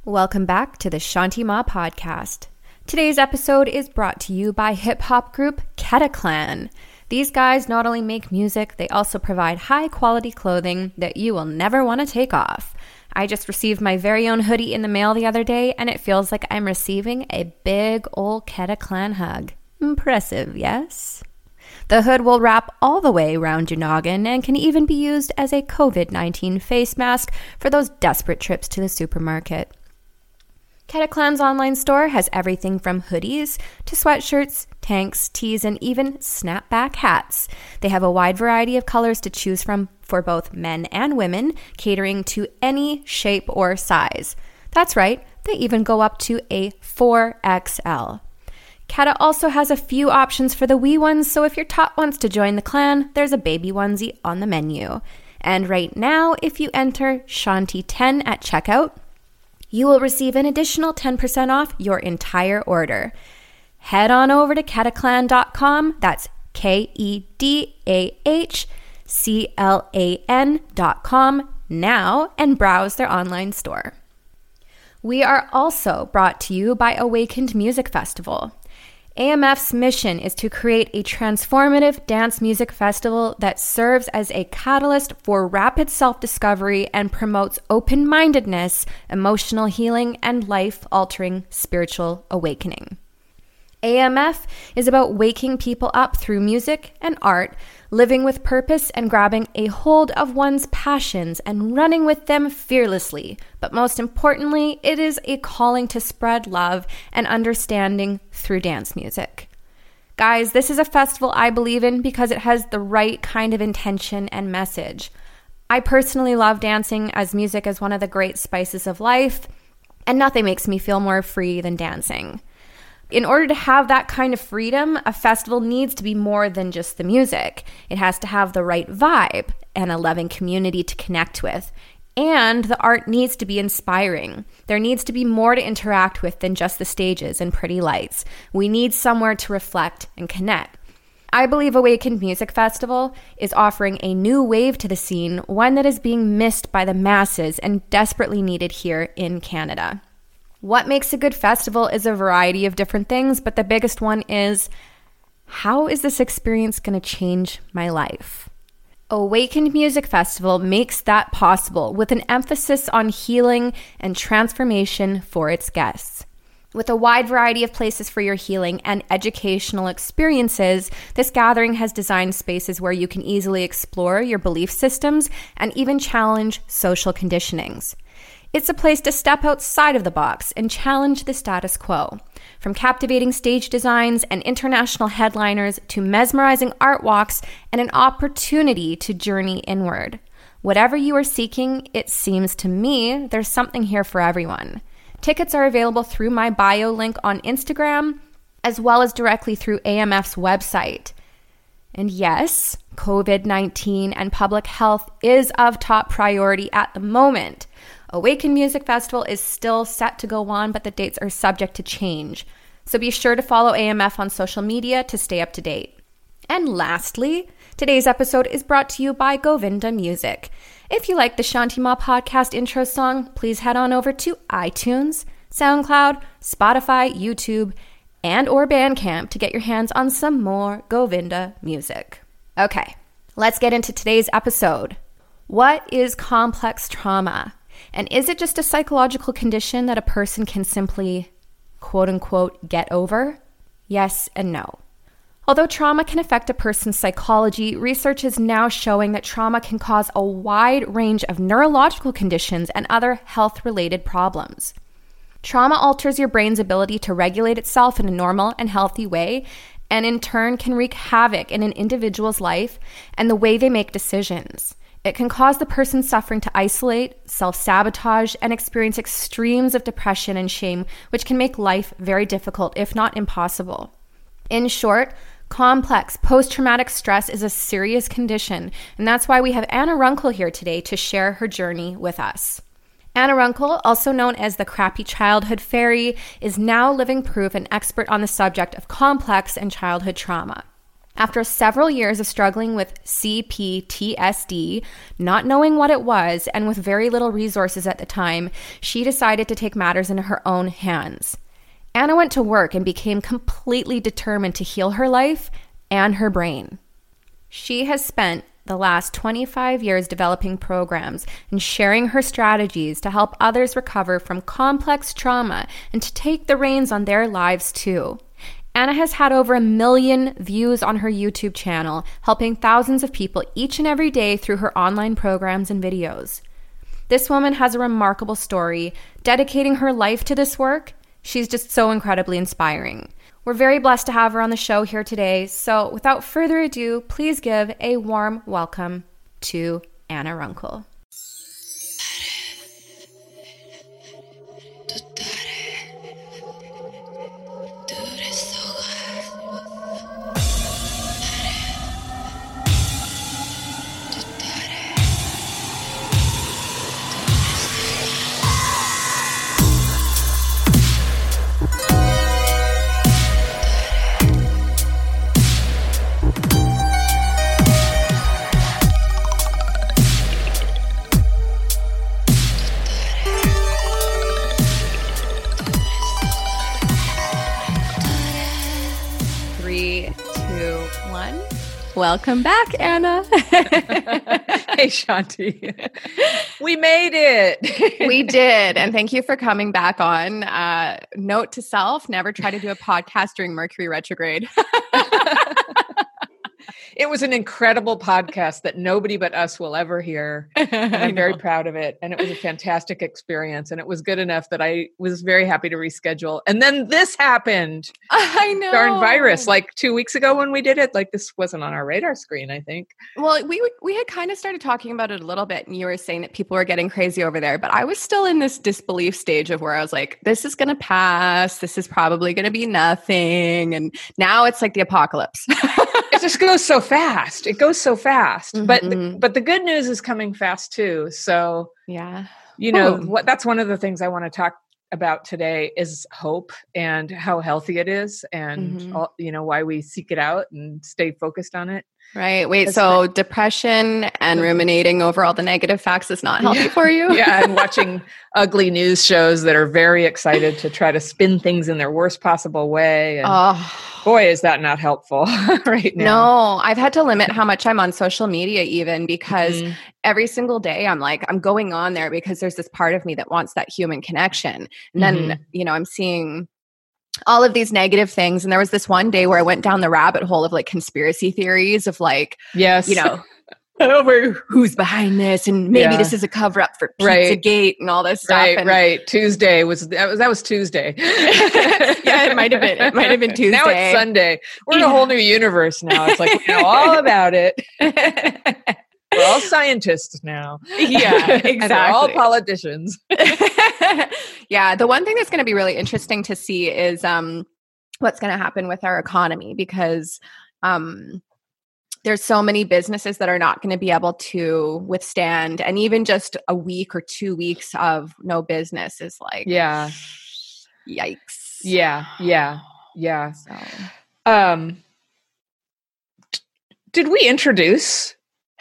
Welcome back to the Shanti Ma podcast. Today's episode is brought to you by hip-hop group Ketaclan. These guys not only make music, they also provide high-quality clothing that you will never want to take off. I just received my very own hoodie in the mail the other day, and it feels like I'm receiving a big old Ketaclan hug. Impressive, yes? The hood will wrap all the way around your noggin and can even be used as a COVID-19 face mask for those desperate trips to the supermarket. Ketaclan's online store has everything from hoodies to sweatshirts, tanks, tees, and even snapback hats. They have a wide variety of colors to choose from for both men and women, catering to any shape or size. That's right, they even go up to a 4XL. Keta also has a few options for the wee ones, so if your tot wants to join the clan, there's a baby onesie on the menu. And right now, if you enter Shanti10 at checkout, you will receive an additional 10% off your entire order. Head on over to ketaclan.com, that's KEDAHCLAN.com now, and browse their online store. We are also brought to you by Awakened Music Festival. AMF's mission is to create a transformative dance music festival that serves as a catalyst for rapid self-discovery and promotes open-mindedness, emotional healing, and life-altering spiritual awakening. AMF is about waking people up through music and art, living with purpose and grabbing a hold of one's passions and running with them fearlessly. But most importantly, it is a calling to spread love and understanding through dance music. Guys, this is a festival I believe in because it has the right kind of intention and message. I personally love dancing, as music is one of the great spices of life, and nothing makes me feel more free than dancing. In order to have that kind of freedom, a festival needs to be more than just the music. It has to have the right vibe and a loving community to connect with. And the art needs to be inspiring. There needs to be more to interact with than just the stages and pretty lights. We need somewhere to reflect and connect. I believe Awakened Music Festival is offering a new wave to the scene, one that is being missed by the masses and desperately needed here in Canada. What makes a good festival is a variety of different things, but the biggest one is, how is this experience going to change my life? Awakened Music Festival makes that possible with an emphasis on healing and transformation for its guests. With a wide variety of places for your healing and educational experiences, this gathering has designed spaces where you can easily explore your belief systems and even challenge social conditionings. It's a place to step outside of the box and challenge the status quo. From captivating stage designs and international headliners to mesmerizing art walks and an opportunity to journey inward. Whatever you are seeking, it seems to me there's something here for everyone. Tickets are available through my bio link on Instagram, as well as directly through AMF's website. And yes, COVID-19 and public health is of top priority at the moment. Awaken Music Festival is still set to go on, but the dates are subject to change. So be sure to follow AMF on social media to stay up to date. And lastly, today's episode is brought to you by Govinda Music. If you like the Shanti Ma podcast intro song, please head on over to iTunes, SoundCloud, Spotify, YouTube, and or Bandcamp to get your hands on some more Govinda music. Okay, let's get into today's episode. What is complex trauma? And is it just a psychological condition that a person can simply, quote unquote, get over? Yes and no. Although trauma can affect a person's psychology, research is now showing that trauma can cause a wide range of neurological conditions and other health-related problems. Trauma alters your brain's ability to regulate itself in a normal and healthy way, and in turn can wreak havoc in an individual's life and the way they make decisions. It can cause the person suffering to isolate, self-sabotage, and experience extremes of depression and shame, which can make life very difficult, if not impossible. In short, complex post-traumatic stress is a serious condition, and that's why we have Anna Runkle here today to share her journey with us. Anna Runkle, also known as the Crappy Childhood Fairy, is now living proof and expert on the subject of complex and childhood trauma. After several years of struggling with CPTSD, not knowing what it was, and with very little resources at the time, she decided to take matters into her own hands. Anna went to work and became completely determined to heal her life and her brain. She has spent the last 25 years developing programs and sharing her strategies to help others recover from complex trauma and to take the reins on their lives too. Anna has had over 1 million views on her YouTube channel, helping thousands of people each and every day through her online programs and videos. This woman has a remarkable story, dedicating her life to this work. She's just so incredibly inspiring. We're very blessed to have her on the show here today. So without further ado, please give a warm welcome to Anna Runkle. Welcome back, Anna. Hey, Shanti. We made it. We did. And thank you for coming back on. Note to self, never try to do a podcast during Mercury retrograde. It was an incredible podcast that nobody but us will ever hear. And I'm very proud of it. And it was a fantastic experience. And it was good enough that I was very happy to reschedule. And then this happened. I know. Darn virus. Like 2 weeks ago when we did it, like this wasn't on our radar screen, I think. Well, we had kind of started talking about it a little bit. And you were saying that people were getting crazy over there. But I was still in this disbelief stage of where I was like, this is going to pass. This is probably going to be nothing. And now it's like the apocalypse. It just goes so fast. It goes so fast. Mm-hmm. But the good news is coming fast too. So, yeah, that's one of the things I want to talk about today is hope and how healthy it is and why we seek it out and stay focused on it. Right. Wait, so depression and ruminating over all the negative facts is not healthy for you? Yeah, and watching ugly news shows that are very excited to try to spin things in their worst possible way. And boy, is that not helpful right now. No, I've had to limit how much I'm on social media even because every single day I'm going on there because there's this part of me that wants that human connection. And then, I'm seeing all of these negative things. And there was this one day where I went down the rabbit hole of like conspiracy theories of like, who's behind this? And maybe this is a cover up for Pizzagate and all this stuff. Right. Tuesday that was Tuesday. Yeah, it might have been. It might have been Tuesday. Now it's Sunday. We're in a whole new universe now. It's like, we know all about it. We're all scientists now. Yeah, exactly. And we're all politicians. Yeah, the one thing that's going to be really interesting to see is what's going to happen with our economy because there's so many businesses that are not going to be able to withstand, and even just a week or 2 weeks of no business is like, yikes. Yeah. So. Did we introduce?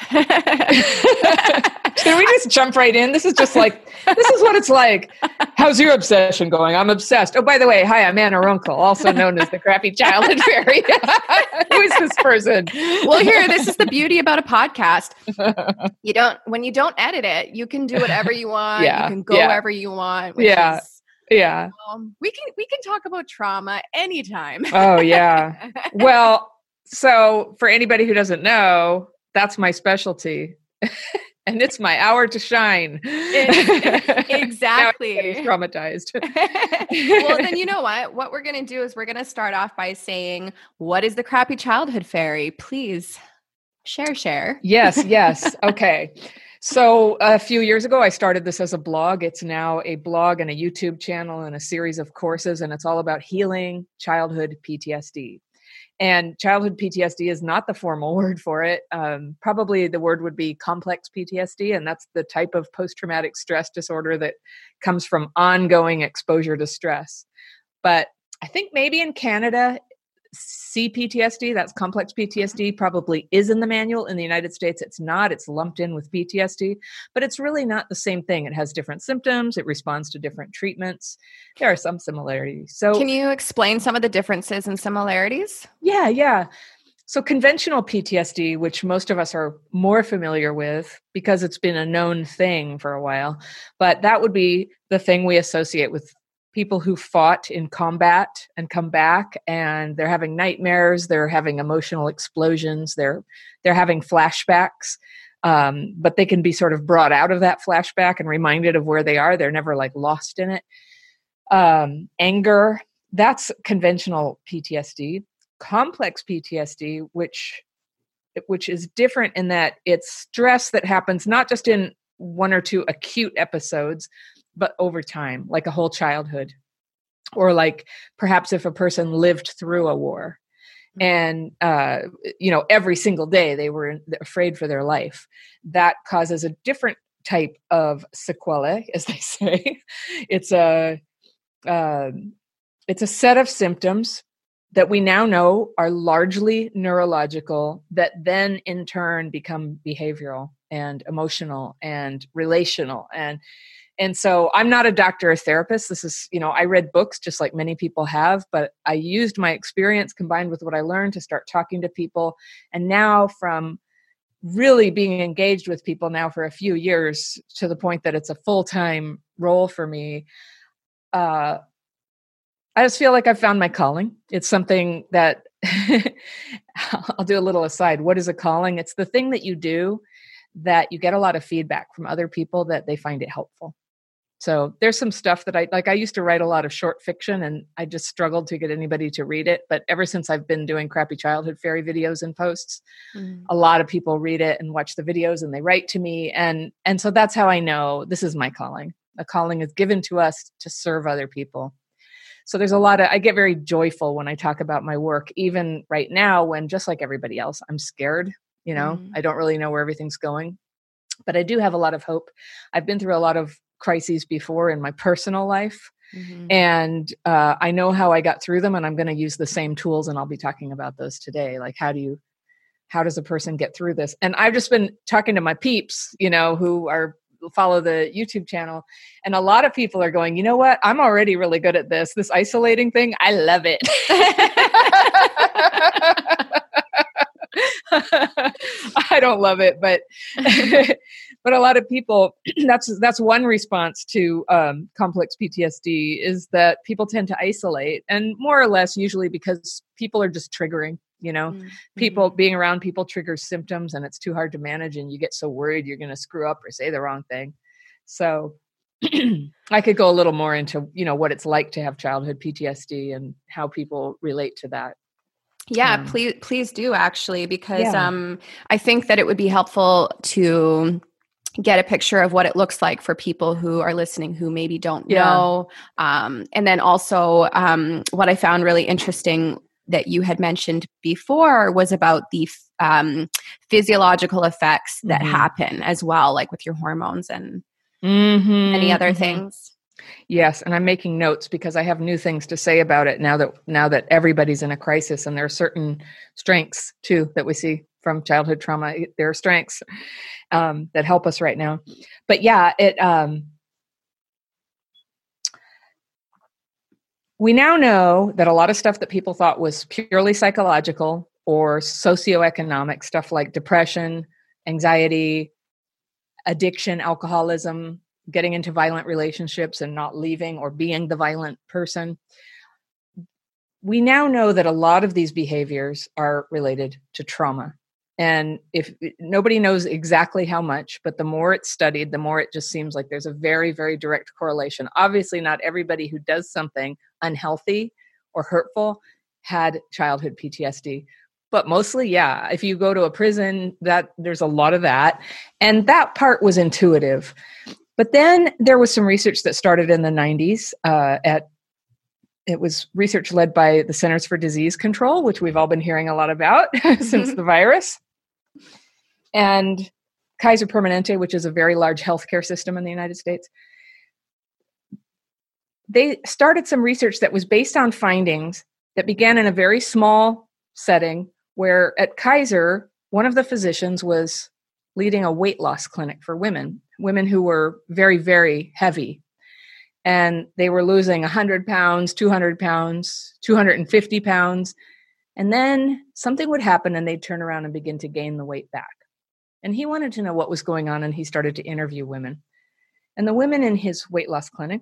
Can we just jump right in? This is what it's like. How's your obsession going? I'm obsessed. Oh, by the way, hi, I'm Anna Runkle, also known as the crappy childhood fairy. Who is this person? Well, this is the beauty about a podcast. When you don't edit it, you can do whatever you want. You can go wherever you want. We can talk about trauma anytime. Oh, yeah. Well, so for anybody who doesn't know, that's my specialty. And it's my hour to shine. Exactly. Traumatized. Well, then you know what? What we're going to do is we're going to start off by saying, what is the crappy childhood fairy? Please share. Yes. Okay. So a few years ago, I started this as a blog. It's now a blog and a YouTube channel and a series of courses, and it's all about healing childhood PTSD. And childhood PTSD is not the formal word for it. Probably the word would be complex PTSD, and that's the type of post-traumatic stress disorder that comes from ongoing exposure to stress. But I think maybe in Canada, CPTSD, that's complex PTSD, probably is in the manual. In the United States, it's not. It's lumped in with PTSD, but it's really not the same thing. It has different symptoms. It responds to different treatments. There are some similarities. So, can you explain some of the differences and similarities? Yeah. So conventional PTSD, which most of us are more familiar with because it's been a known thing for a while, but that would be the thing we associate with people who fought in combat and come back, and they're having nightmares, they're having emotional explosions, they're having flashbacks, but they can be sort of brought out of that flashback and reminded of where they are. They're never like lost in it. Anger, that's conventional PTSD. Complex PTSD, which is different in that it's stress that happens not just in one or two acute episodes, but over time, like a whole childhood, or like perhaps if a person lived through a war and, every single day they were afraid for their life, that causes a different type of sequelae, as they say. It's a set of symptoms that we now know are largely neurological that then in turn become behavioral and emotional and relational. And so I'm not a doctor or therapist. This is, I read books just like many people have, but I used my experience combined with what I learned to start talking to people. And now from really being engaged with people now for a few years to the point that it's a full-time role for me, I just feel like I've found my calling. It's something that I'll do a little aside. What is a calling? It's the thing that you do that you get a lot of feedback from other people that they find it helpful. So there's some stuff that I used to write a lot of short fiction and I just struggled to get anybody to read it. But ever since I've been doing Crappy Childhood Fairy videos and posts, a lot of people read it and watch the videos and they write to me. And so that's how I know this is my calling. A calling is given to us to serve other people. So there's I get very joyful when I talk about my work, even right now when, just like everybody else, I'm scared, I don't really know where everything's going, but I do have a lot of hope. I've been through a lot of crises before in my personal life, and I know how I got through them, and I'm going to use the same tools, and I'll be talking about those today. Like, how does a person get through this? And I've just been talking to my peeps, who follow the YouTube channel. And a lot of people are going, you know what? I'm already really good at this isolating thing. I love it. I don't love it, but a lot of people, that's one response to complex PTSD is that people tend to isolate, and more or less usually because people are just triggering. People being around people triggers symptoms, and it's too hard to manage, and you get so worried you're going to screw up or say the wrong thing. So I could go a little more into, what it's like to have childhood PTSD and how people relate to that. Yeah, please do, actually, because I think that it would be helpful to get a picture of what it looks like for people who are listening who maybe don't know. And then also what I found really interesting that you had mentioned before was about the physiological effects that happen as well, like with your hormones and many other things. Yes, and I'm making notes because I have new things to say about it now that everybody's in a crisis, and there are certain strengths too that we see from childhood trauma. There are strengths that help us right now. But yeah, we now know that a lot of stuff that people thought was purely psychological or socioeconomic, stuff like depression, anxiety, addiction, alcoholism, getting into violent relationships and not leaving or being the violent person. We now know that a lot of these behaviors are related to trauma. And if nobody knows exactly how much, but the more it's studied, the more it just seems like there's a very, very direct correlation. Obviously, not everybody who does something unhealthy or hurtful had childhood PTSD. But mostly, yeah, if you go to a prison, there's a lot of that. And that part was intuitive. But then there was some research that started in the 90s it was research led by the Centers for Disease Control, which we've all been hearing a lot about since the virus. And Kaiser Permanente, which is a very large healthcare system in the United States. They started some research that was based on findings that began in a very small setting where at Kaiser, one of the physicians was leading a weight loss clinic for women who were very, very heavy. And they were losing 100 pounds, 200 pounds, 250 pounds. And then something would happen and they'd turn around and begin to gain the weight back. And he wanted to know what was going on, and he started to interview women. And the women in his weight loss clinic,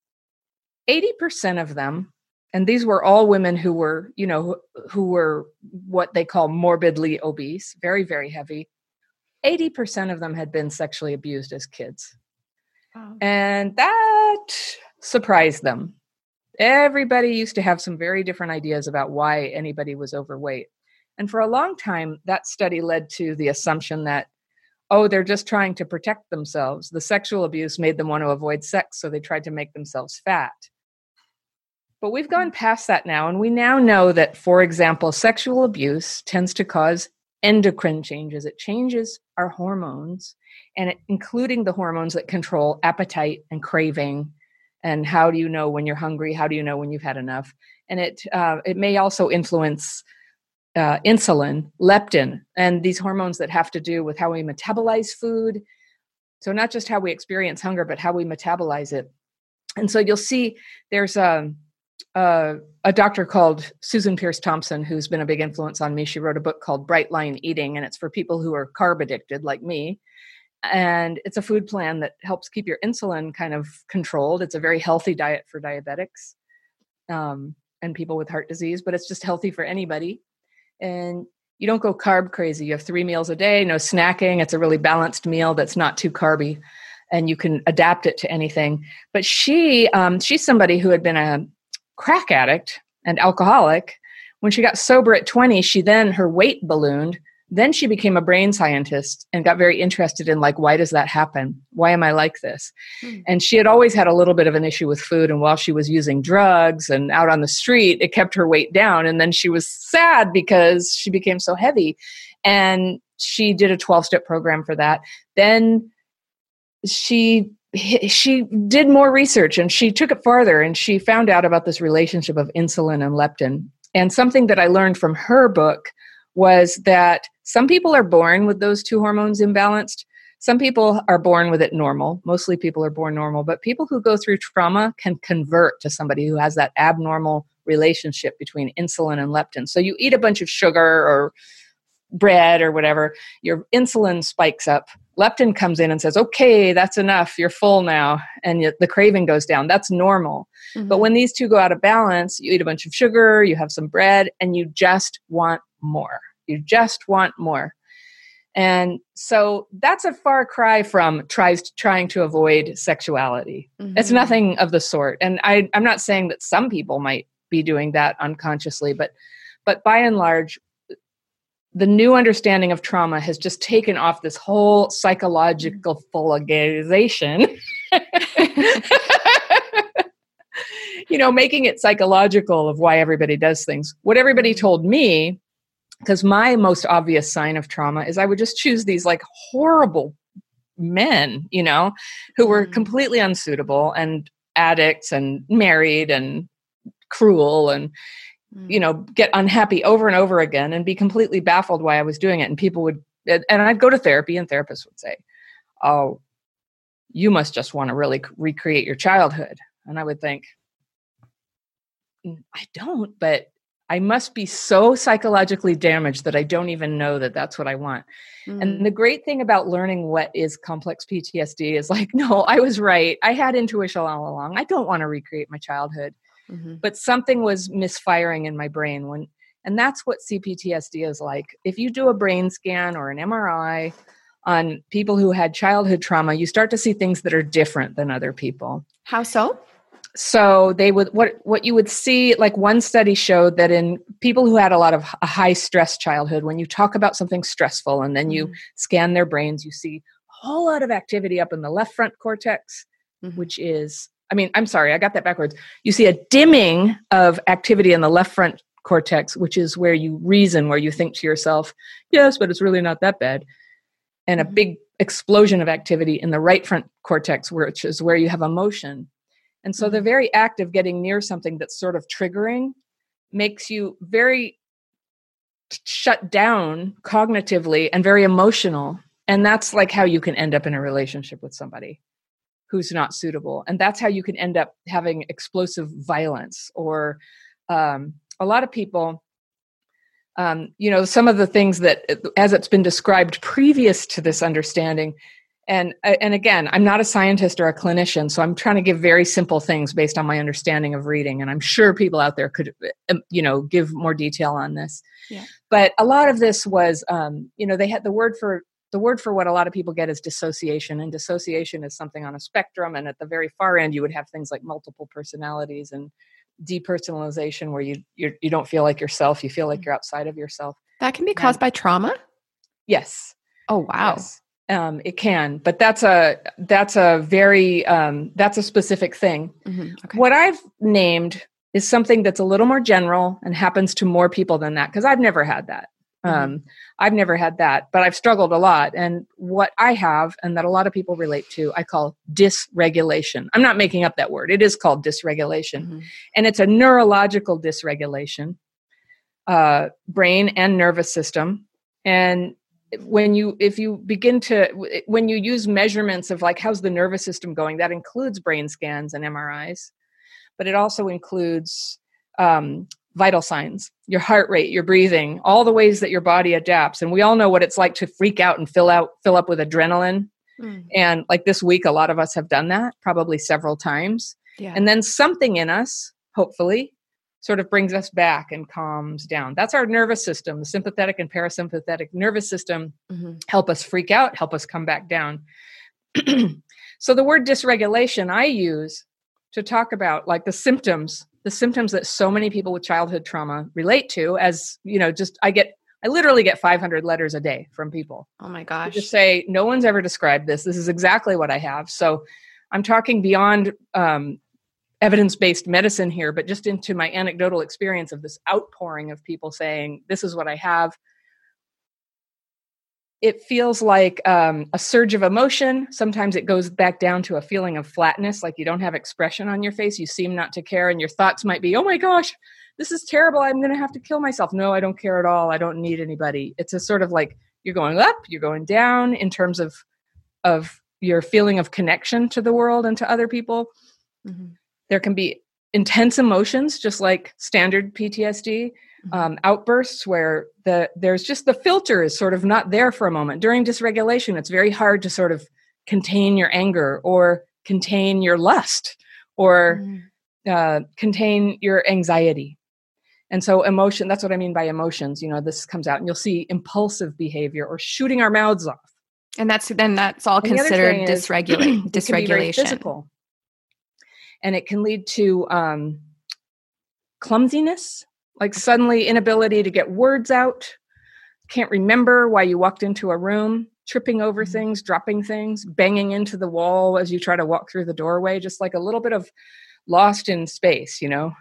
80% of them, and these were all women who were, who were what they call morbidly obese, very, very heavy. 80% of them had been sexually abused as kids. Wow. And that surprised them. Everybody used to have some very different ideas about why anybody was overweight. And for a long time, that study led to the assumption that, they're just trying to protect themselves. The sexual abuse made them want to avoid sex, so they tried to make themselves fat. But we've gone past that now, and we now know that, for example, sexual abuse tends to cause endocrine changes. It changes our hormones, and including the hormones that control appetite and craving. And how do you know when you're hungry? How do you know when you've had enough? And it may also influence insulin, leptin, and these hormones that have to do with how we metabolize food. So not just how we experience hunger, but how we metabolize it. And so you'll see there's a doctor called Susan Pierce Thompson, who's been a big influence on me. She wrote a book called Bright Line Eating, and it's for people who are carb addicted like me. And it's a food plan that helps keep your insulin kind of controlled. It's a very healthy diet for diabetics and people with heart disease, but it's just healthy for anybody. And you don't go carb crazy. You have 3 meals a day, no snacking. It's a really balanced meal that's not too carby, and you can adapt it to anything. But she's somebody who had been a crack addict and alcoholic. When she got sober at 20, her weight ballooned. Then she became a brain scientist and got very interested in why does that happen? Why am I like this? And she had always had a little bit of an issue with food. And while she was using drugs and out on the street, it kept her weight down. And then she was sad because she became so heavy. And she did a 12-step program for that. Then she did more research, and she took it farther, and she found out about this relationship of insulin and leptin. And something that I learned from her book was that some people are born with those two hormones imbalanced. Some people are born with it normal. Mostly people are born normal, but people who go through trauma can convert to somebody who has that abnormal relationship between insulin and leptin. So you eat a bunch of sugar or bread or whatever, your insulin spikes up. Leptin comes in and says, okay, that's enough. You're full now. And the craving goes down. That's normal. Mm-hmm. But when these two go out of balance, you eat a bunch of sugar, you have some bread, and you just want more. You just want more. And so that's a far cry from trying to avoid sexuality. Mm-hmm. It's nothing of the sort. And I'm not saying that some people might be doing that unconsciously, but by and large, the new understanding of trauma has just taken off this whole psychological fulgazation, making it psychological of why everybody does things. What everybody told me, because my most obvious sign of trauma is I would just choose these horrible men, who were completely unsuitable and addicts and married and cruel and get unhappy over and over again and be completely baffled why I was doing it. And people would, and I'd go to therapy, and therapists would say, oh, you must just want to really recreate your childhood. And I would think, I don't, but I must be so psychologically damaged that I don't even know that that's what I want. And the great thing about learning what is complex PTSD is no, I was right. I had intuition all along. I don't want to recreate my childhood. Mm-hmm. But something was misfiring in my brain and that's what CPTSD is like. If you do a brain scan or an MRI on people who had childhood trauma, you start to see things that are different than other people. How so? So they would, what you would see, one study showed that in people who had a high stress childhood, when you talk about something stressful and then you scan their brains, you see a whole lot of activity up in the left front cortex, which is, I'm sorry, I got that backwards. You see a dimming of activity in the left front cortex, which is where you reason, where you think to yourself, yes, but it's really not that bad. And a big explosion of activity in the right front cortex, which is where you have emotion. And so the very act of getting near something that's sort of triggering makes you very shut down cognitively and very emotional. And that's like how you can end up in a relationship with somebody who's not suitable. And that's how you can end up having explosive violence. Or a lot of people, some of the things that, as it's been described previous to this understanding, and again, I'm not a scientist or a clinician, so I'm trying to give very simple things based on my understanding of reading. And I'm sure people out there could, give more detail on this. Yeah. But a lot of this was, they had the word for what a lot of people get is dissociation. And dissociation is something on a spectrum. And at the very far end, you would have things like multiple personalities and depersonalization, where you don't feel like yourself. You feel like you're outside of yourself. That can be caused by trauma? Yes. Oh, wow. Yes. It can, but that's a very, that's a specific thing. Mm-hmm. Okay. What I've named is something that's a little more general and happens to more people than that, because I've never had that. I've never had that, but I've struggled a lot. And what I have, and that a lot of people relate to, I call dysregulation. I'm not making up that word. It is called dysregulation. Mm-hmm. And it's a neurological dysregulation, brain and nervous system. And when you use measurements of like, how's the nervous system going, that includes brain scans and MRIs, but it also includes vital signs, your heart rate, your breathing, all the ways that your body adapts. And we all know what it's like to freak out and fill up with adrenaline. And like this week, a lot of us have done that probably several times. Yeah. And then something in us, hopefully, sort of brings us back and calms down. That's our nervous system. The sympathetic and parasympathetic nervous system help us freak out, help us come back down. So the word dysregulation I use to talk about like the symptoms that so many people with childhood trauma relate to, as, I literally get 500 letters a day from people. Oh my gosh. Just say, no one's ever described this. This is exactly what I have. So I'm talking beyond evidence-based medicine here, but just into my anecdotal experience of this outpouring of people saying, this is what I have. It feels like a surge of emotion. Sometimes it goes back down to a feeling of flatness, like you don't have expression on your face. You seem not to care. And your thoughts might be, oh my gosh, this is terrible. I'm going to have to kill myself. No, I don't care at all. I don't need anybody. It's a sort of like you're going up, you're going down in terms of your feeling of connection to the world and to other people. Mm-hmm. There can be intense emotions, just like standard PTSD, outbursts where there's just the filter is sort of not there for a moment. During dysregulation, it's very hard to sort of contain your anger or contain your lust or contain your anxiety. And so emotion, that's what I mean by emotions. This comes out and you'll see impulsive behavior or shooting our mouths off. And that's all considered dysregulation. It can be very physical. And it can lead to clumsiness, like suddenly inability to get words out, can't remember why you walked into a room, tripping over things, dropping things, banging into the wall as you try to walk through the doorway, just like a little bit of lost in space,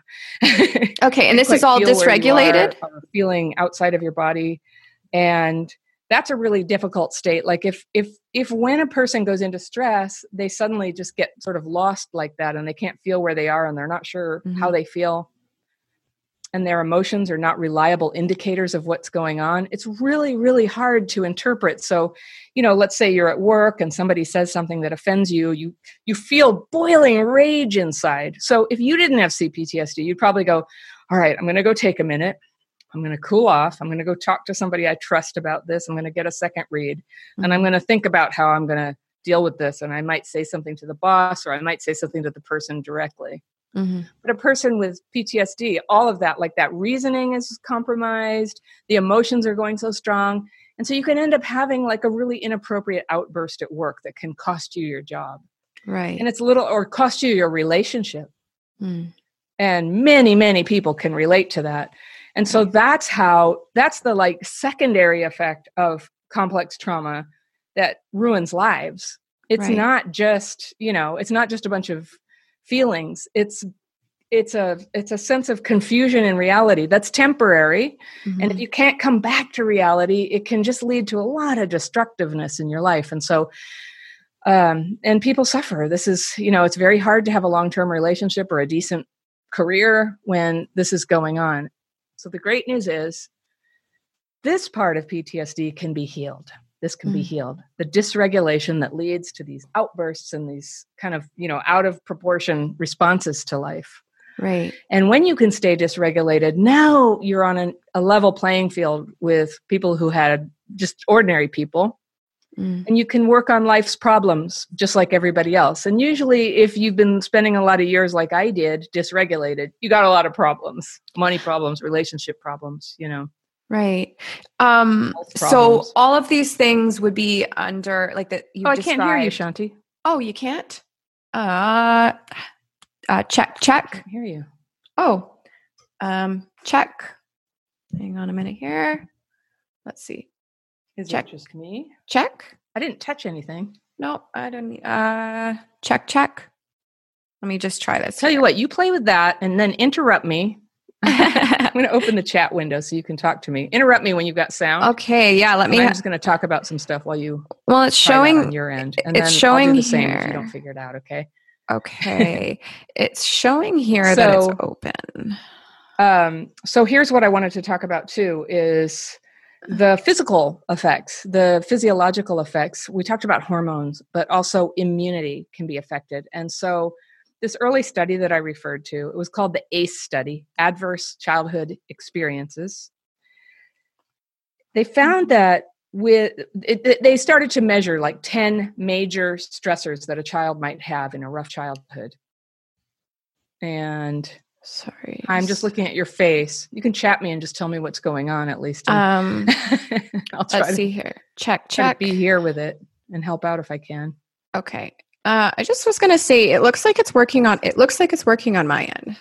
Okay, and this is all dysregulated? Feeling outside of your body. And that's a really difficult state. Like if when a person goes into stress, they suddenly just get sort of lost like that and they can't feel where they are and they're not sure how they feel. And their emotions are not reliable indicators of what's going on. It's really, really hard to interpret. So, let's say you're at work and somebody says something that offends you, you feel boiling rage inside. So if you didn't have CPTSD, you'd probably go, all right, I'm going to go take a minute. I'm going to cool off. I'm going to go talk to somebody I trust about this. I'm going to get a second read. And I'm going to think about how I'm going to deal with this. And I might say something to the boss, or I might say something to the person directly. But a person with PTSD, all of that, like that reasoning is compromised. The emotions are going so strong. And so you can end up having like a really inappropriate outburst at work that can cost you your job. Right. And it's or cost you your relationship. And many, many people can relate to that. And so that's the like secondary effect of complex trauma that ruins lives. It's not just, it's not just a bunch of feelings. It's a sense of confusion in reality that's temporary. And if you can't come back to reality, it can just lead to a lot of destructiveness in your life. And so, and people suffer. This is, it's very hard to have a long-term relationship or a decent career when this is going on. So the great news is this part of PTSD can be healed. This can be healed. The dysregulation that leads to these outbursts and these kind of, out of proportion responses to life. Right. And when you can stay dysregulated, now you're on a level playing field with people who had just ordinary people. And you can work on life's problems just like everybody else. And usually if you've been spending a lot of years like I did, dysregulated, you got a lot of problems, money problems, relationship problems, Right. Health So problems. all of these things would be under like that you I described. can't hear you, Shanti. Oh, you can't? Check. I can't hear you. Oh, check. Hang on a minute here. Let's see. Is Check. it just me? Check. I didn't touch anything. No, I don't need, check. Let me just try this. Tell you what, you play with that and then interrupt me. I'm going to open the chat window so you can talk to me. Interrupt me when you've got sound. Okay, yeah, let me. I'm just going to talk about some stuff while you Well, it's try showing that on your end. And it's then showing I'll do the same if you here. don't figure it out, okay? Okay. It's showing here that it's open. So here's what I wanted to talk about too is the physical effects, the physiological effects. We talked about hormones, but also immunity can be affected. And so this early study that I referred to, it was called the ACE study, Adverse Childhood Experiences. They found that they started to measure like 10 major stressors that a child might have in a rough childhood. And sorry, I'm just looking at your face. You can chat me and just tell me what's going on at least. I'll try let's see here. Check. to be here with it and help out if I can. Okay. I just was going to say, it looks like it's working on my end.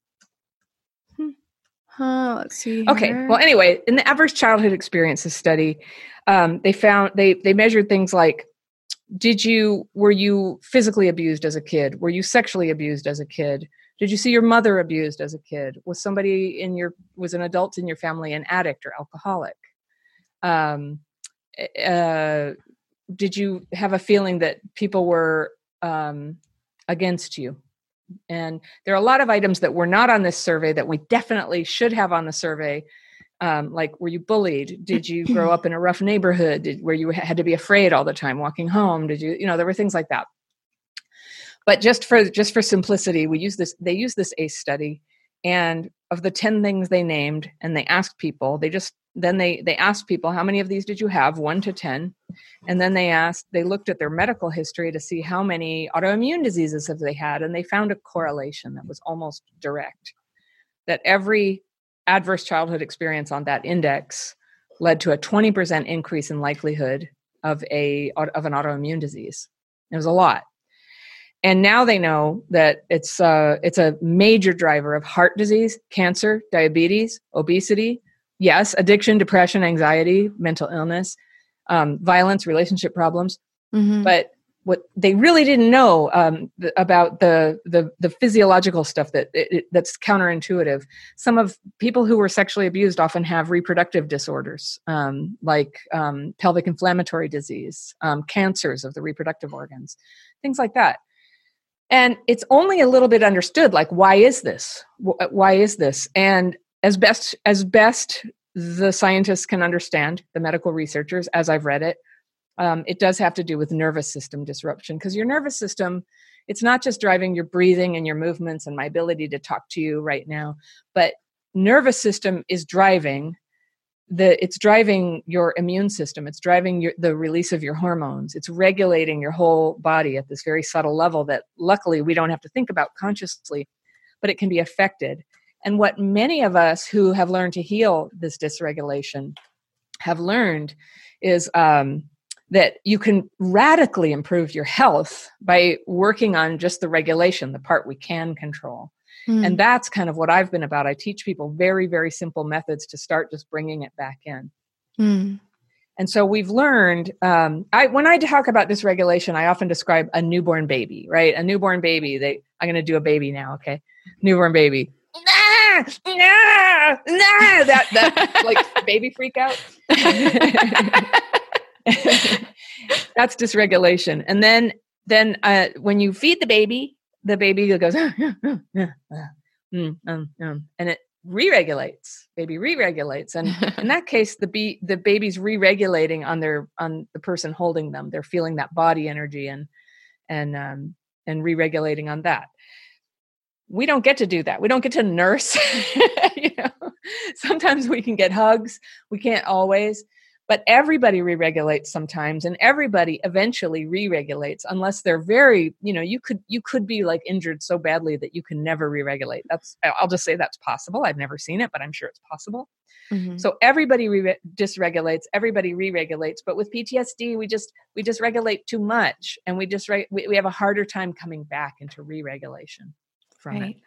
Let's see here. Okay. Well, anyway, in the Adverse Childhood Experiences study, they found they measured things like, were you physically abused as a kid? Were you sexually abused as a kid? Did you see your mother abused as a kid? Was an adult in your family an addict or alcoholic? Did you have a feeling that people were against you? And there are a lot of items that were not on this survey that we definitely should have on the survey. Like, were you bullied? Did you grow up in a rough neighborhood where you had to be afraid all the time walking home? Did you, there were things like that. But just for simplicity, they use this ACE study, and of the 10 things they named, and they asked people, they asked people, how many of these did you have, 1 to 10? And then they looked at their medical history to see how many autoimmune diseases have they had, and they found a correlation that was almost direct, that every adverse childhood experience on that index led to a 20% increase in likelihood of an autoimmune disease. It was a lot. And now they know that it's a major driver of heart disease, cancer, diabetes, obesity, yes, addiction, depression, anxiety, mental illness, violence, relationship problems. Mm-hmm. But what they really didn't know about the physiological stuff that's counterintuitive. Some of people who were sexually abused often have reproductive disorders, like pelvic inflammatory disease, cancers of the reproductive organs, things like that. And it's only a little bit understood, like, why is this? Why is this? And as best the scientists can understand, the medical researchers, as I've read it, it does have to do with nervous system disruption, because your nervous system, it's not just driving your breathing and your movements and my ability to talk to you right now, but nervous system is driving your immune system. It's driving the release of your hormones. It's regulating your whole body at this very subtle level that luckily we don't have to think about consciously, but it can be affected. And what many of us who have learned to heal this dysregulation have learned is that you can radically improve your health by working on just the regulation, the part we can control. And that's kind of what I've been about. I teach people very, very simple methods to start just bringing it back in. And so we've learned, when I talk about dysregulation, I often describe a newborn baby, right? A newborn baby, I'm going to do a baby now, okay? Newborn baby. That like baby freak out. That's dysregulation. And then when you feed the baby goes, and re-regulates. Baby re-regulates. And in that case, the baby's re-regulating on the person holding them. They're feeling that body energy and re-regulating on that. We don't get to do that. We don't get to nurse. Sometimes we can get hugs. We can't always, but everybody re-regulates sometimes, and everybody eventually re-regulates unless they're very, you could be like injured so badly that you can never re-regulate. I'll just say that's possible. I've never seen it, but I'm sure it's possible. Mm-hmm. So everybody dysregulates, everybody re-regulates, but with PTSD, we just regulate too much, and we have a harder time coming back into re-regulation from it.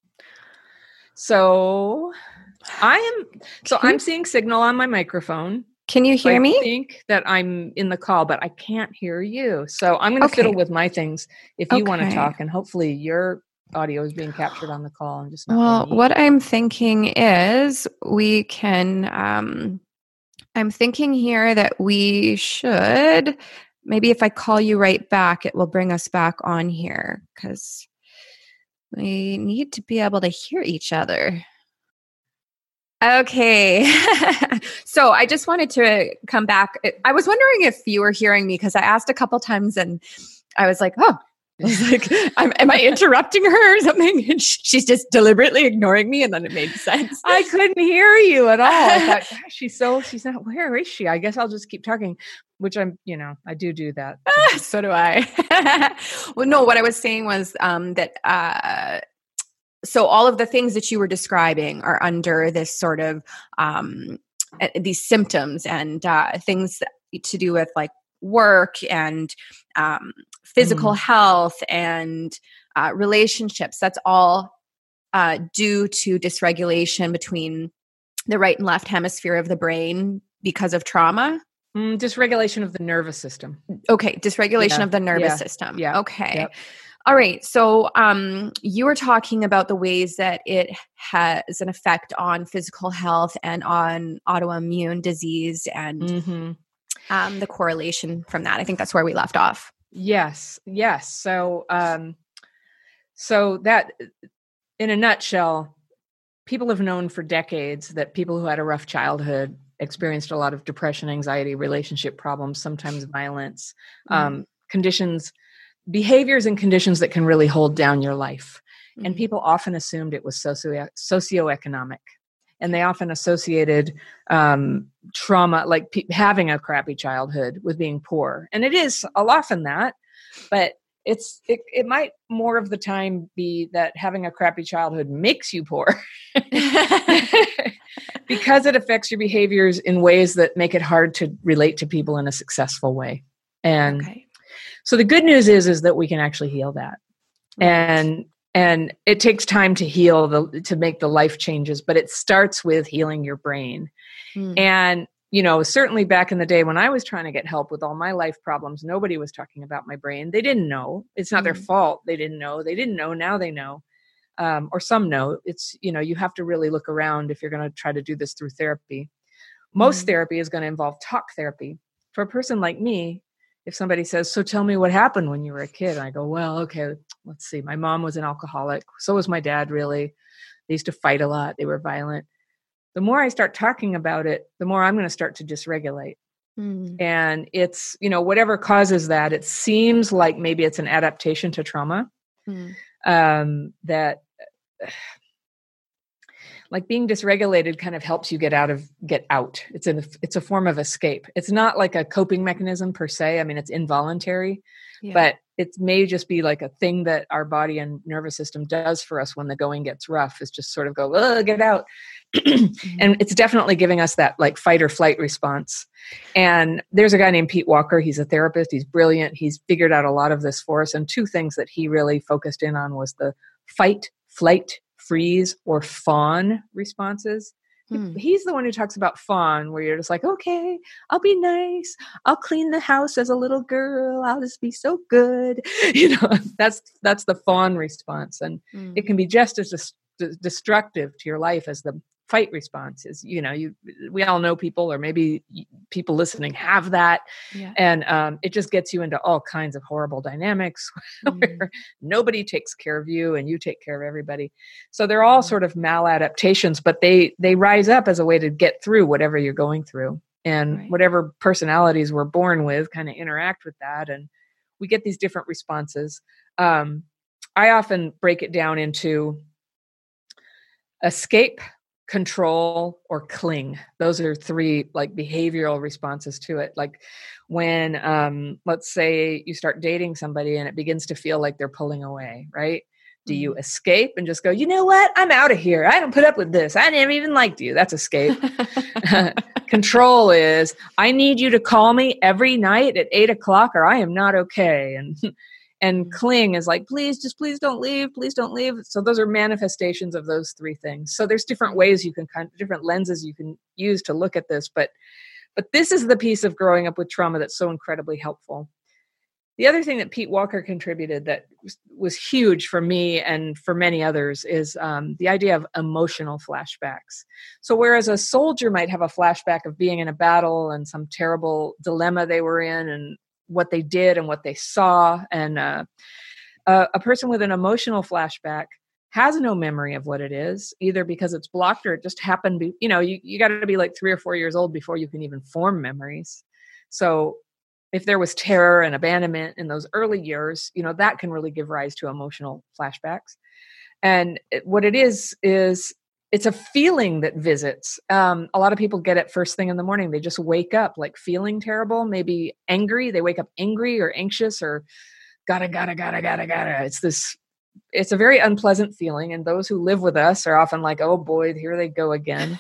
So I'm seeing signal on my microphone. Can you hear me? I think that I'm in the call, but I can't hear you. So I'm going to fiddle with my things if you want to talk, and hopefully your audio is being captured on the call. And just not what I'm thinking is we can, I'm thinking here that we should, maybe if I call you right back, it will bring us back on here, because we need to be able to hear each other. Okay. So I just wanted to come back. I was wondering if you were hearing me, because I asked a couple times and I was like, am I interrupting her or something? And she's just deliberately ignoring me. And then it made sense. I couldn't hear you at all. I thought, she's not, where is she? I guess I'll just keep talking, which I do that. So do I. Well, no, what I was saying was that, so all of the things that you were describing are under this sort of, these symptoms and things to do with like work and physical health and relationships. That's all due to dysregulation between the right and left hemisphere of the brain because of trauma. Dysregulation of the nervous system. Okay. Dysregulation of the nervous system. Yeah. Okay. Yep. All right. So you were talking about the ways that it has an effect on physical health and on autoimmune disease and the correlation from that. I think that's where we left off. Yes. So that, in a nutshell, people have known for decades that people who had a rough childhood experienced a lot of depression, anxiety, relationship problems, sometimes violence, behaviors and conditions that can really hold down your life. And people often assumed it was socioeconomic. And they often associated trauma, like having a crappy childhood, with being poor. And it is often that, but it might more of the time be that having a crappy childhood makes you poor because it affects your behaviors in ways that make it hard to relate to people in a successful way. And so the good news is that we can actually heal that. Right. And it takes time to heal, to make the life changes, but it starts with healing your brain. And, certainly back in the day when I was trying to get help with all my life problems, nobody was talking about my brain. They didn't know. It's not their fault. They didn't know. Now they know. Or some know. It's, you have to really look around if you're going to try to do this through therapy. Most therapy is going to involve talk therapy. For a person like me, if somebody says, so tell me what happened when you were a kid, and I go, well, okay, let's see. My mom was an alcoholic. So was my dad, really. They used to fight a lot. They were violent. The more I start talking about it, the more I'm going to start to dysregulate. And it's, whatever causes that, it seems like maybe it's an adaptation to trauma. That like being dysregulated kind of helps you get out. It's a form of escape. It's not like a coping mechanism per se. I mean, it's involuntary, but it may just be like a thing that our body and nervous system does for us when the going gets rough, is just sort of go, get out. And it's definitely giving us that like fight or flight response. And there's a guy named Pete Walker. He's a therapist. He's brilliant. He's figured out a lot of this for us. And two things that he really focused in on was the fight, flight, freeze, or fawn responses. He's the one who talks about fawn, where you're just like, okay, I'll be nice. I'll clean the house as a little girl. I'll just be so good. That's the fawn response. And it can be just as destructive to your life as the fight response. We all know people, or maybe people listening have that. Yeah. And it just gets you into all kinds of horrible dynamics where nobody takes care of you and you take care of everybody. So they're all sort of maladaptations, but they rise up as a way to get through whatever you're going through. And whatever personalities we're born with kind of interact with that. And we get these different responses. I often break it down into escape, control, or cling. Those are three like behavioral responses to it. Like when, let's say you start dating somebody and it begins to feel like they're pulling away, right? Do you escape and just go, you know what? I'm out of here. I don't put up with this. I never even liked you. That's escape. Control is, I need you to call me every night at 8:00 or I am not okay. And cling is like, please don't leave. Please don't leave. So those are manifestations of those three things. So there's different ways you can different lenses you can use to look at this. But this is the piece of growing up with trauma that's so incredibly helpful. The other thing that Pete Walker contributed that was huge for me and for many others is the idea of emotional flashbacks. So whereas a soldier might have a flashback of being in a battle and some terrible dilemma they were in and what they did and what they saw, and a person with an emotional flashback has no memory of what it is, either because it's blocked or it just happened. You got to be like 3 or 4 years old before you can even form memories. So if there was terror and abandonment in those early years, that can really give rise to emotional flashbacks. And what it is it's a feeling that visits. A lot of people get it first thing in the morning. They just wake up like feeling terrible, maybe angry. They wake up angry or anxious or gotta. It's a very unpleasant feeling. And those who live with us are often like, oh boy, here they go again.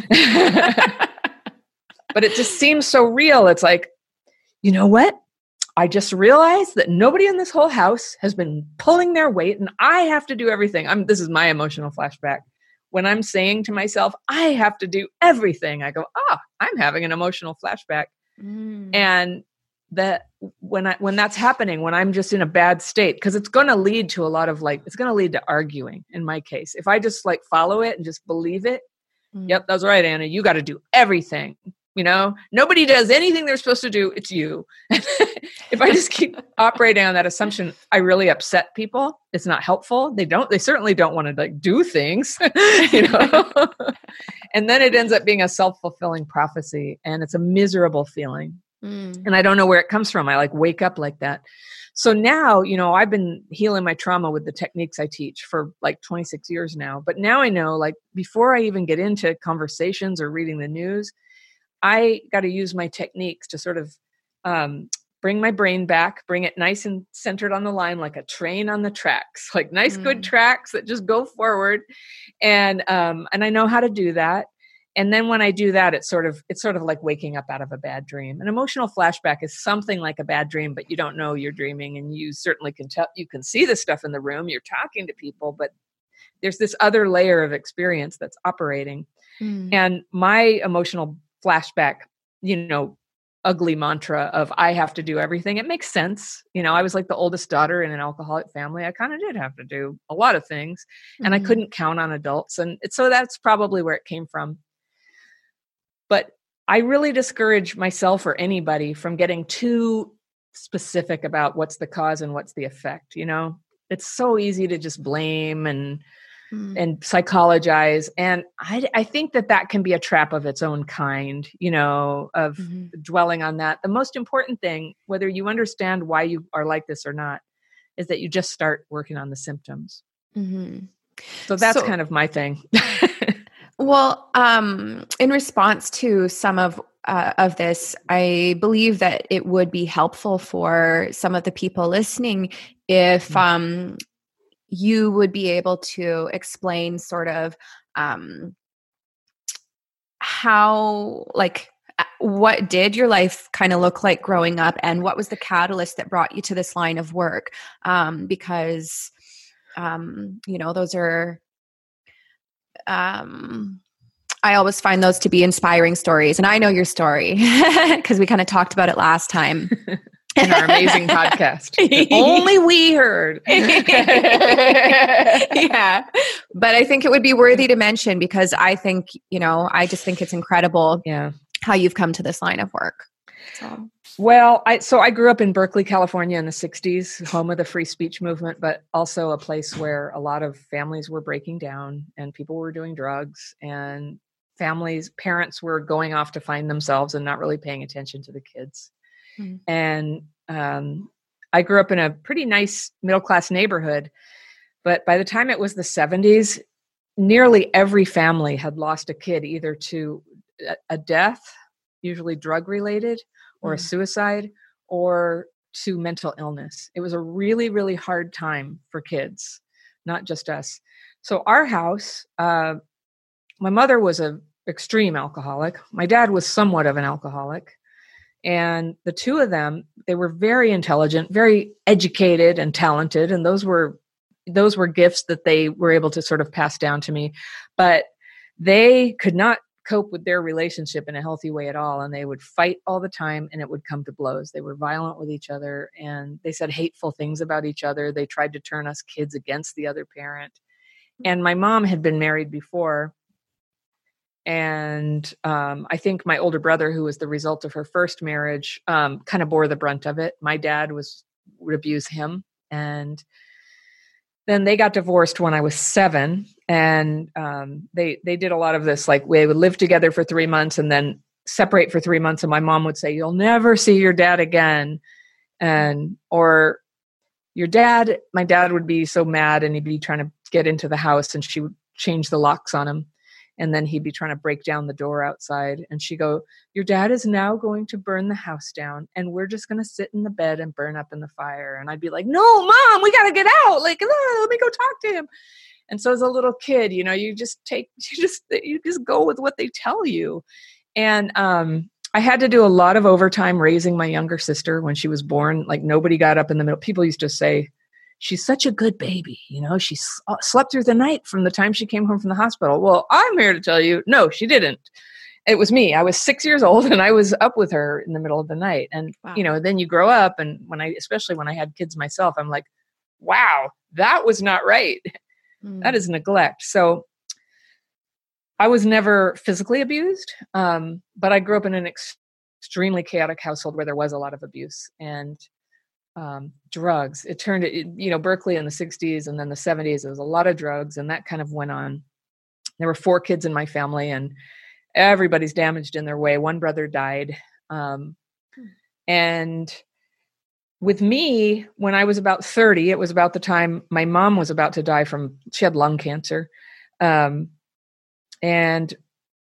But it just seems so real. It's like, you know what? I just realized that nobody in this whole house has been pulling their weight and I have to do everything. This is my emotional flashback. When I'm saying to myself, I have to do everything, I go, I'm having an emotional flashback. And that when that's happening, when I'm just in a bad state, because it's going to lead to a lot of it's going to lead to arguing in my case. If I just follow it and just believe it, yep, that's right, Anna, you got to do everything. Nobody does anything they're supposed to do. It's you. If I just keep operating on that assumption, I really upset people. It's not helpful. They certainly don't want to do things, and then it ends up being a self-fulfilling prophecy and it's a miserable feeling. And I don't know where it comes from. I wake up like that. So now, I've been healing my trauma with the techniques I teach for 26 years now. But now I know, before I even get into conversations or reading the news, I got to use my techniques to sort of bring my brain back, bring it nice and centered on the line, like a train on the tracks, nice, good tracks that just go forward. And I know how to do that. And then when I do that, it's sort of like waking up out of a bad dream. An emotional flashback is something like a bad dream, but you don't know you're dreaming, and you certainly can tell. You can see the stuff in the room. You're talking to people, but there's this other layer of experience that's operating. And my emotional flashback, ugly mantra of I have to do everything. It makes sense. I was the oldest daughter in an alcoholic family. I kind of did have to do a lot of things, and I couldn't count on adults. And so that's probably where it came from. But I really discourage myself or anybody from getting too specific about what's the cause and what's the effect. It's so easy to just blame and psychologize. And I think that can be a trap of its own kind, of dwelling on that. The most important thing, whether you understand why you are like this or not, is that you just start working on the symptoms. So that's kind of my thing. Well, in response to some of this, I believe that it would be helpful for some of the people listening if you would be able to explain sort of how, what did your life kind of look like growing up, and what was the catalyst that brought you to this line of work? Because, those are, I always find those to be inspiring stories. And I know your story because we kind of talked about it last time. in our amazing podcast. Only we heard. Yeah. But I think it would be worthy to mention because I think, I just think it's incredible how you've come to this line of work. So. Well, I grew up in Berkeley, California in the 60s, home of the free speech movement, but also a place where a lot of families were breaking down and people were doing drugs and parents were going off to find themselves and not really paying attention to the kids. Mm-hmm. And I grew up in a pretty nice middle-class neighborhood, but by the time it was the 70s, nearly every family had lost a kid either to a death, usually drug-related, or a suicide, or to mental illness. It was a really, really hard time for kids, not just us. So our house, my mother was an extreme alcoholic. My dad was somewhat of an alcoholic. And the two of them, they were very intelligent, very educated and talented. And those were gifts that they were able to sort of pass down to me. But they could not cope with their relationship in a healthy way at all. And they would fight all the time and it would come to blows. They were violent with each other and they said hateful things about each other. They tried to turn us kids against the other parent. And my mom had been married before. And I think my older brother, who was the result of her first marriage, kind of bore the brunt of it. My dad would abuse him. And then they got divorced when I was 7. And they did a lot of this, like we would live together for 3 months and then separate for 3 months. And my mom would say, "You'll never see your dad again." Or my dad would be so mad and he'd be trying to get into the house and she would change the locks on him. And then he'd be trying to break down the door outside. And she'd go, "Your dad is now going to burn the house down. And we're just going to sit in the bed and burn up in the fire." And I'd be like, "No, Mom, we got to get out. Like, let me go talk to him." And so as a little kid, you just go with what they tell you. And I had to do a lot of overtime raising my younger sister when she was born. Like nobody got up in the middle. People used to say, "She's such a good baby. She slept through the night from the time she came home from the hospital." Well, I'm here to tell you, no, she didn't. It was me. I was 6 years old and I was up with her in the middle of the night. And, wow. Then you grow up. And especially when I had kids myself, I'm like, wow, that was not right. That is neglect. So I was never physically abused. But I grew up in an extremely chaotic household where there was a lot of abuse and drugs. It turned, Berkeley in the 60s and then the 70s, there was a lot of drugs and that kind of went on. There were 4 kids in my family and everybody's damaged in their way. One brother died. And with me, when I was about 30, it was about the time my mom was about to die she had lung cancer. And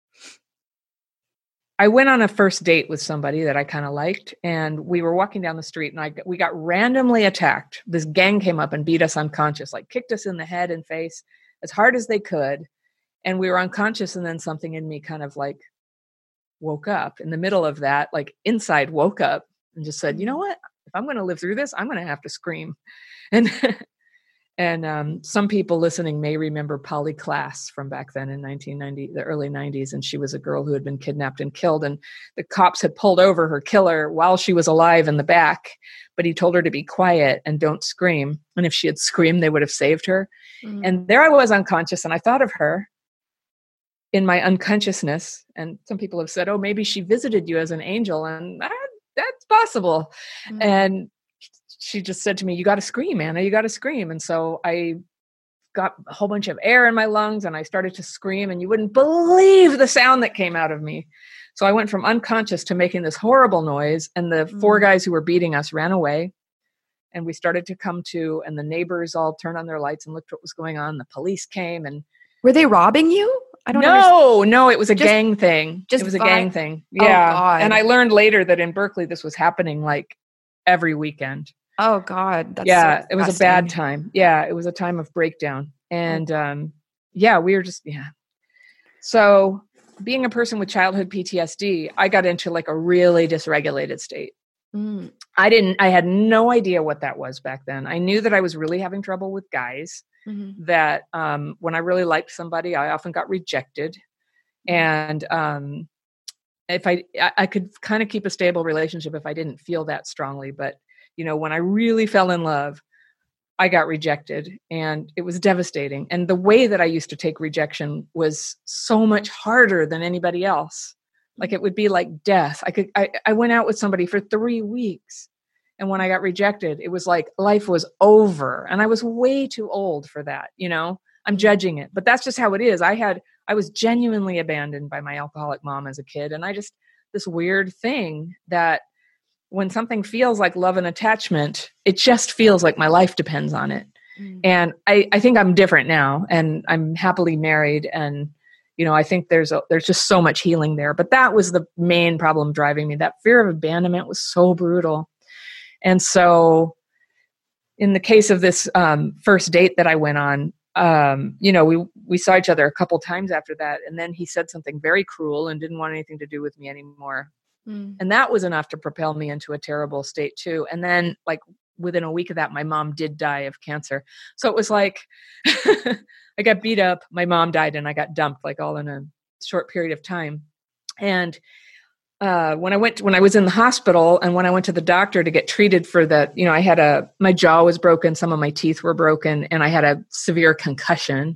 I went on a first date with somebody that I kind of liked, and we were walking down the street and we got randomly attacked. This gang came up and beat us unconscious, like kicked us in the head and face as hard as they could. And we were unconscious. And then something in me kind of like woke up in the middle of that, like inside woke up and just said, "You know what? If I'm going to live through this, I'm going to have to scream." And some people listening may remember Polly Klaas from back then in 1990, the early 90s. And she was a girl who had been kidnapped and killed. And the cops had pulled over her killer while she was alive in the back. But he told her to be quiet and don't scream. And if she had screamed, they would have saved her. Mm. And there I was unconscious. And I thought of her in my unconsciousness. And some people have said, "Oh, maybe she visited you as an angel." And that's possible. Mm. And she just said to me, "You got to scream, Anna, you got to scream." And so I got a whole bunch of air in my lungs and I started to scream, and you wouldn't believe the sound that came out of me. So I went from unconscious to making this horrible noise, and the 4 guys who were beating us ran away, and we started to come to, and the neighbors all turned on their lights and looked what was going on. The police came. And were they robbing you? I don't know. No, it was a gang thing. It was a gang thing. Yeah. Oh, God. And I learned later that in Berkeley, this was happening like every weekend. Oh God. That's so it was a bad time. Yeah. It was a time of breakdown. And, we were just, So being a person with childhood PTSD, I got into like a really dysregulated state. Mm. I had no idea what that was back then. I knew that I was really having trouble with guys, that, when I really liked somebody, I often got rejected. And if I could kind of keep a stable relationship if I didn't feel that strongly. But, when I really fell in love, I got rejected, and it was devastating. And the way that I used to take rejection was so much harder than anybody else. Like it would be like death. I went out with somebody for 3 weeks, and when I got rejected, it was like life was over, and I was way too old for that. I'm judging it, but that's just how it is. I was genuinely abandoned by my alcoholic mom as a kid. And this weird thing that when something feels like love and attachment, it just feels like my life depends on it. And I think I'm different now, and I'm happily married. And, I think there's just so much healing there, but that was the main problem driving me. That fear of abandonment was so brutal. And so in the case of this first date that I went on, we saw each other a couple times after that. And then he said something very cruel and didn't want anything to do with me anymore. And that was enough to propel me into a terrible state too. And then like within a week of that, my mom did die of cancer. So it was like, I got beat up, my mom died, and I got dumped like all in a short period of time. And when I was in the hospital and when I went to the doctor to get treated for that, my jaw was broken, some of my teeth were broken, and I had a severe concussion.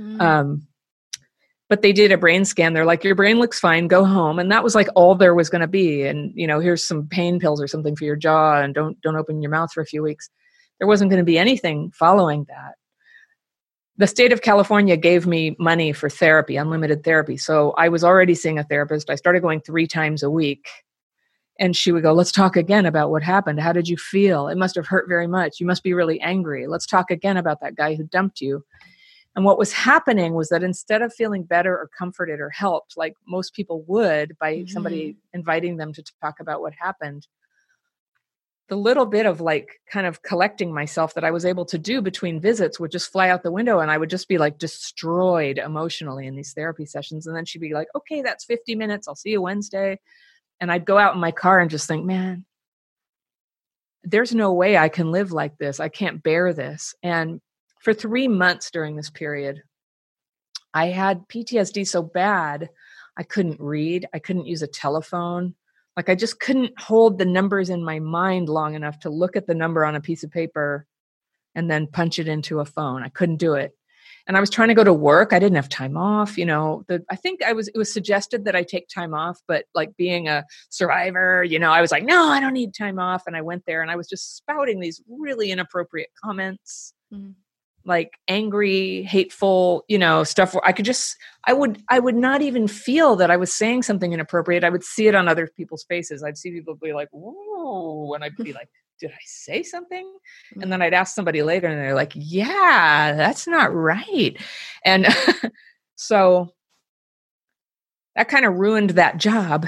But they did a brain scan. They're like, your brain looks fine, go home. And that was like all there was going to be. And, here's some pain pills or something for your jaw, and don't open your mouth for a few weeks. There wasn't going to be anything following that. The state of California gave me money for therapy, unlimited therapy. So I was already seeing a therapist. I started going 3 times a week. And she would go, let's talk again about what happened. How did you feel? It must have hurt very much. You must be really angry. Let's talk again about that guy who dumped you. And what was happening was that instead of feeling better or comforted or helped, like most people would by somebody inviting them to talk about what happened, the little bit of like kind of collecting myself that I was able to do between visits would just fly out the window, and I would just be like destroyed emotionally in these therapy sessions. And then she'd be like, okay, that's 50 minutes. I'll see you Wednesday. And I'd go out in my car and just think, man, there's no way I can live like this. I can't bear this. And for 3 months during this period, I had PTSD so bad, I couldn't read. I couldn't use a telephone. Like I just couldn't hold the numbers in my mind long enough to look at the number on a piece of paper and then punch it into a phone. I couldn't do it. And I was trying to go to work. I didn't have time off. I think it was suggested that I take time off, but like being a survivor, I was like, no, I don't need time off. And I went there and I was just spouting these really inappropriate comments. Like angry, hateful, stuff where I would not even feel that I was saying something inappropriate. I would see it on other people's faces. I'd see people be like, whoa. And I'd be like, did I say something? And then I'd ask somebody later and they're like, yeah, that's not right. And so that kind of ruined that job.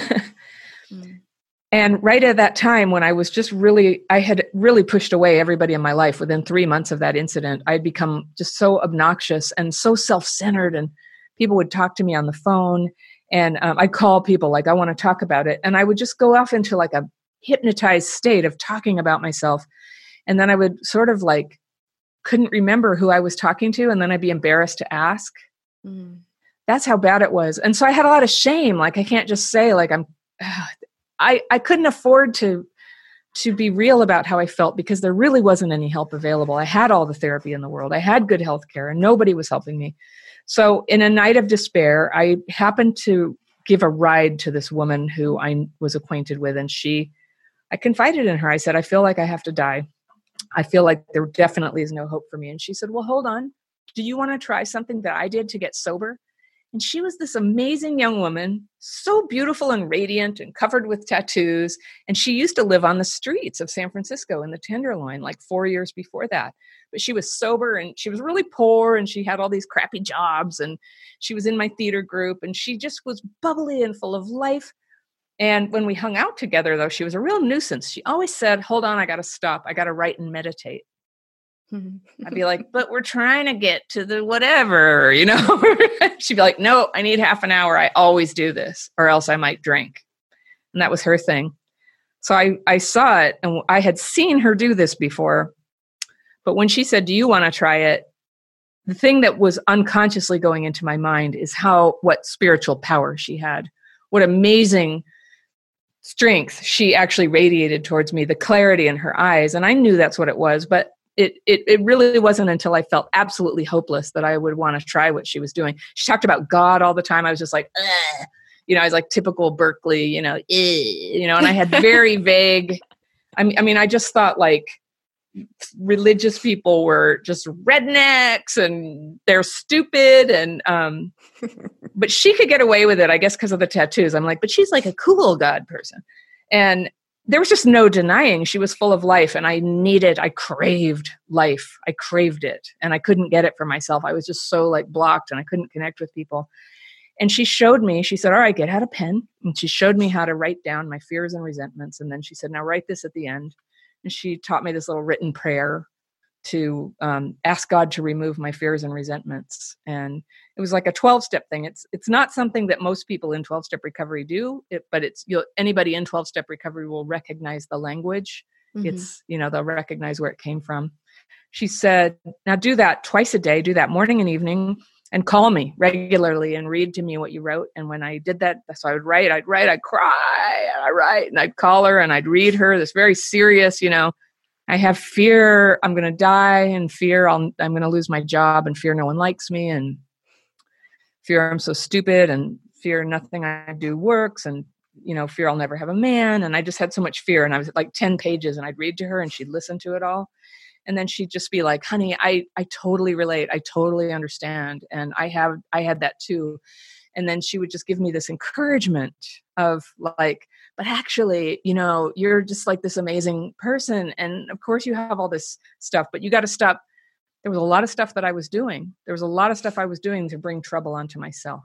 And right at that time when I was I had really pushed away everybody in my life. Within 3 months of that incident, I'd become just so obnoxious and so self-centered, and people would talk to me on the phone, and I'd call people like, I want to talk about it. And I would just go off into like a hypnotized state of talking about myself. And then I would sort of like, couldn't remember who I was talking to. And then I'd be embarrassed to ask. That's how bad it was. And so I had a lot of shame. Like, I can't just say like, I couldn't afford to be real about how I felt because there really wasn't any help available. I had all the therapy in the world. I had good health care and nobody was helping me. So in a night of despair, I happened to give a ride to this woman who I was acquainted with. And I confided in her. I said, I feel like I have to die. I feel like there definitely is no hope for me. And she said, well, hold on. Do you want to try something that I did to get sober? And she was this amazing young woman, so beautiful and radiant and covered with tattoos. And she used to live on the streets of San Francisco in the Tenderloin, like 4 years before that. But she was sober and she was really poor and she had all these crappy jobs and she was in my theater group and she just was bubbly and full of life. And when we hung out together, though, she was a real nuisance. She always said, hold on, I got to stop. I got to write and meditate. I'd be like, but we're trying to get to the whatever, She'd be like, no, I need half an hour. I always do this or else I might drink. And that was her thing. So I saw it and I had seen her do this before. But when she said, do you want to try it? The thing that was unconsciously going into my mind is what spiritual power she had. what amazing strength she actually radiated towards me, the clarity in her eyes. And I knew that's what it was, but it really wasn't until I felt absolutely hopeless that I would want to try what she was doing. She talked about God all the time. I was just like, ugh. I was like typical Berkeley, and I had very vague, I mean, I just thought like religious people were just rednecks and they're stupid. And, but she could get away with it, I guess, because of the tattoos. I'm like, but she's like a cool God person. And there was just no denying she was full of life. And I craved life. I craved it. And I couldn't get it for myself. I was just so like blocked and I couldn't connect with people. And she showed me, she said, all right, get out a pen. And she showed me how to write down my fears and resentments. And then she said, now write this at the end. And she taught me this little written prayer to ask God to remove my fears and resentments. And it was like a 12-step thing. It's not something that most people in 12-step recovery do, but anybody in 12-step recovery will recognize the language. Mm-hmm. It's, they'll recognize where it came from. She said, now do that twice a day, do that morning and evening, and call me regularly and read to me what you wrote. And when I did that, so I'd write, I'd cry, I'd write, and I'd call her and I'd read her this very serious, I have fear I'm going to die, and fear I'm going to lose my job, and fear no one likes me, and fear I'm so stupid, and fear nothing I do works, and, fear I'll never have a man. And I just had so much fear, and I was at like 10 pages, and I'd read to her and she'd listen to it all. And then she'd just be like, honey, I totally relate. I totally understand. And I had that too. And then she would just give me this encouragement of like, but actually, you're just like this amazing person. And of course you have all this stuff, but you got to stop. There was a lot of stuff that I was doing. There was a lot of stuff I was doing to bring trouble onto myself.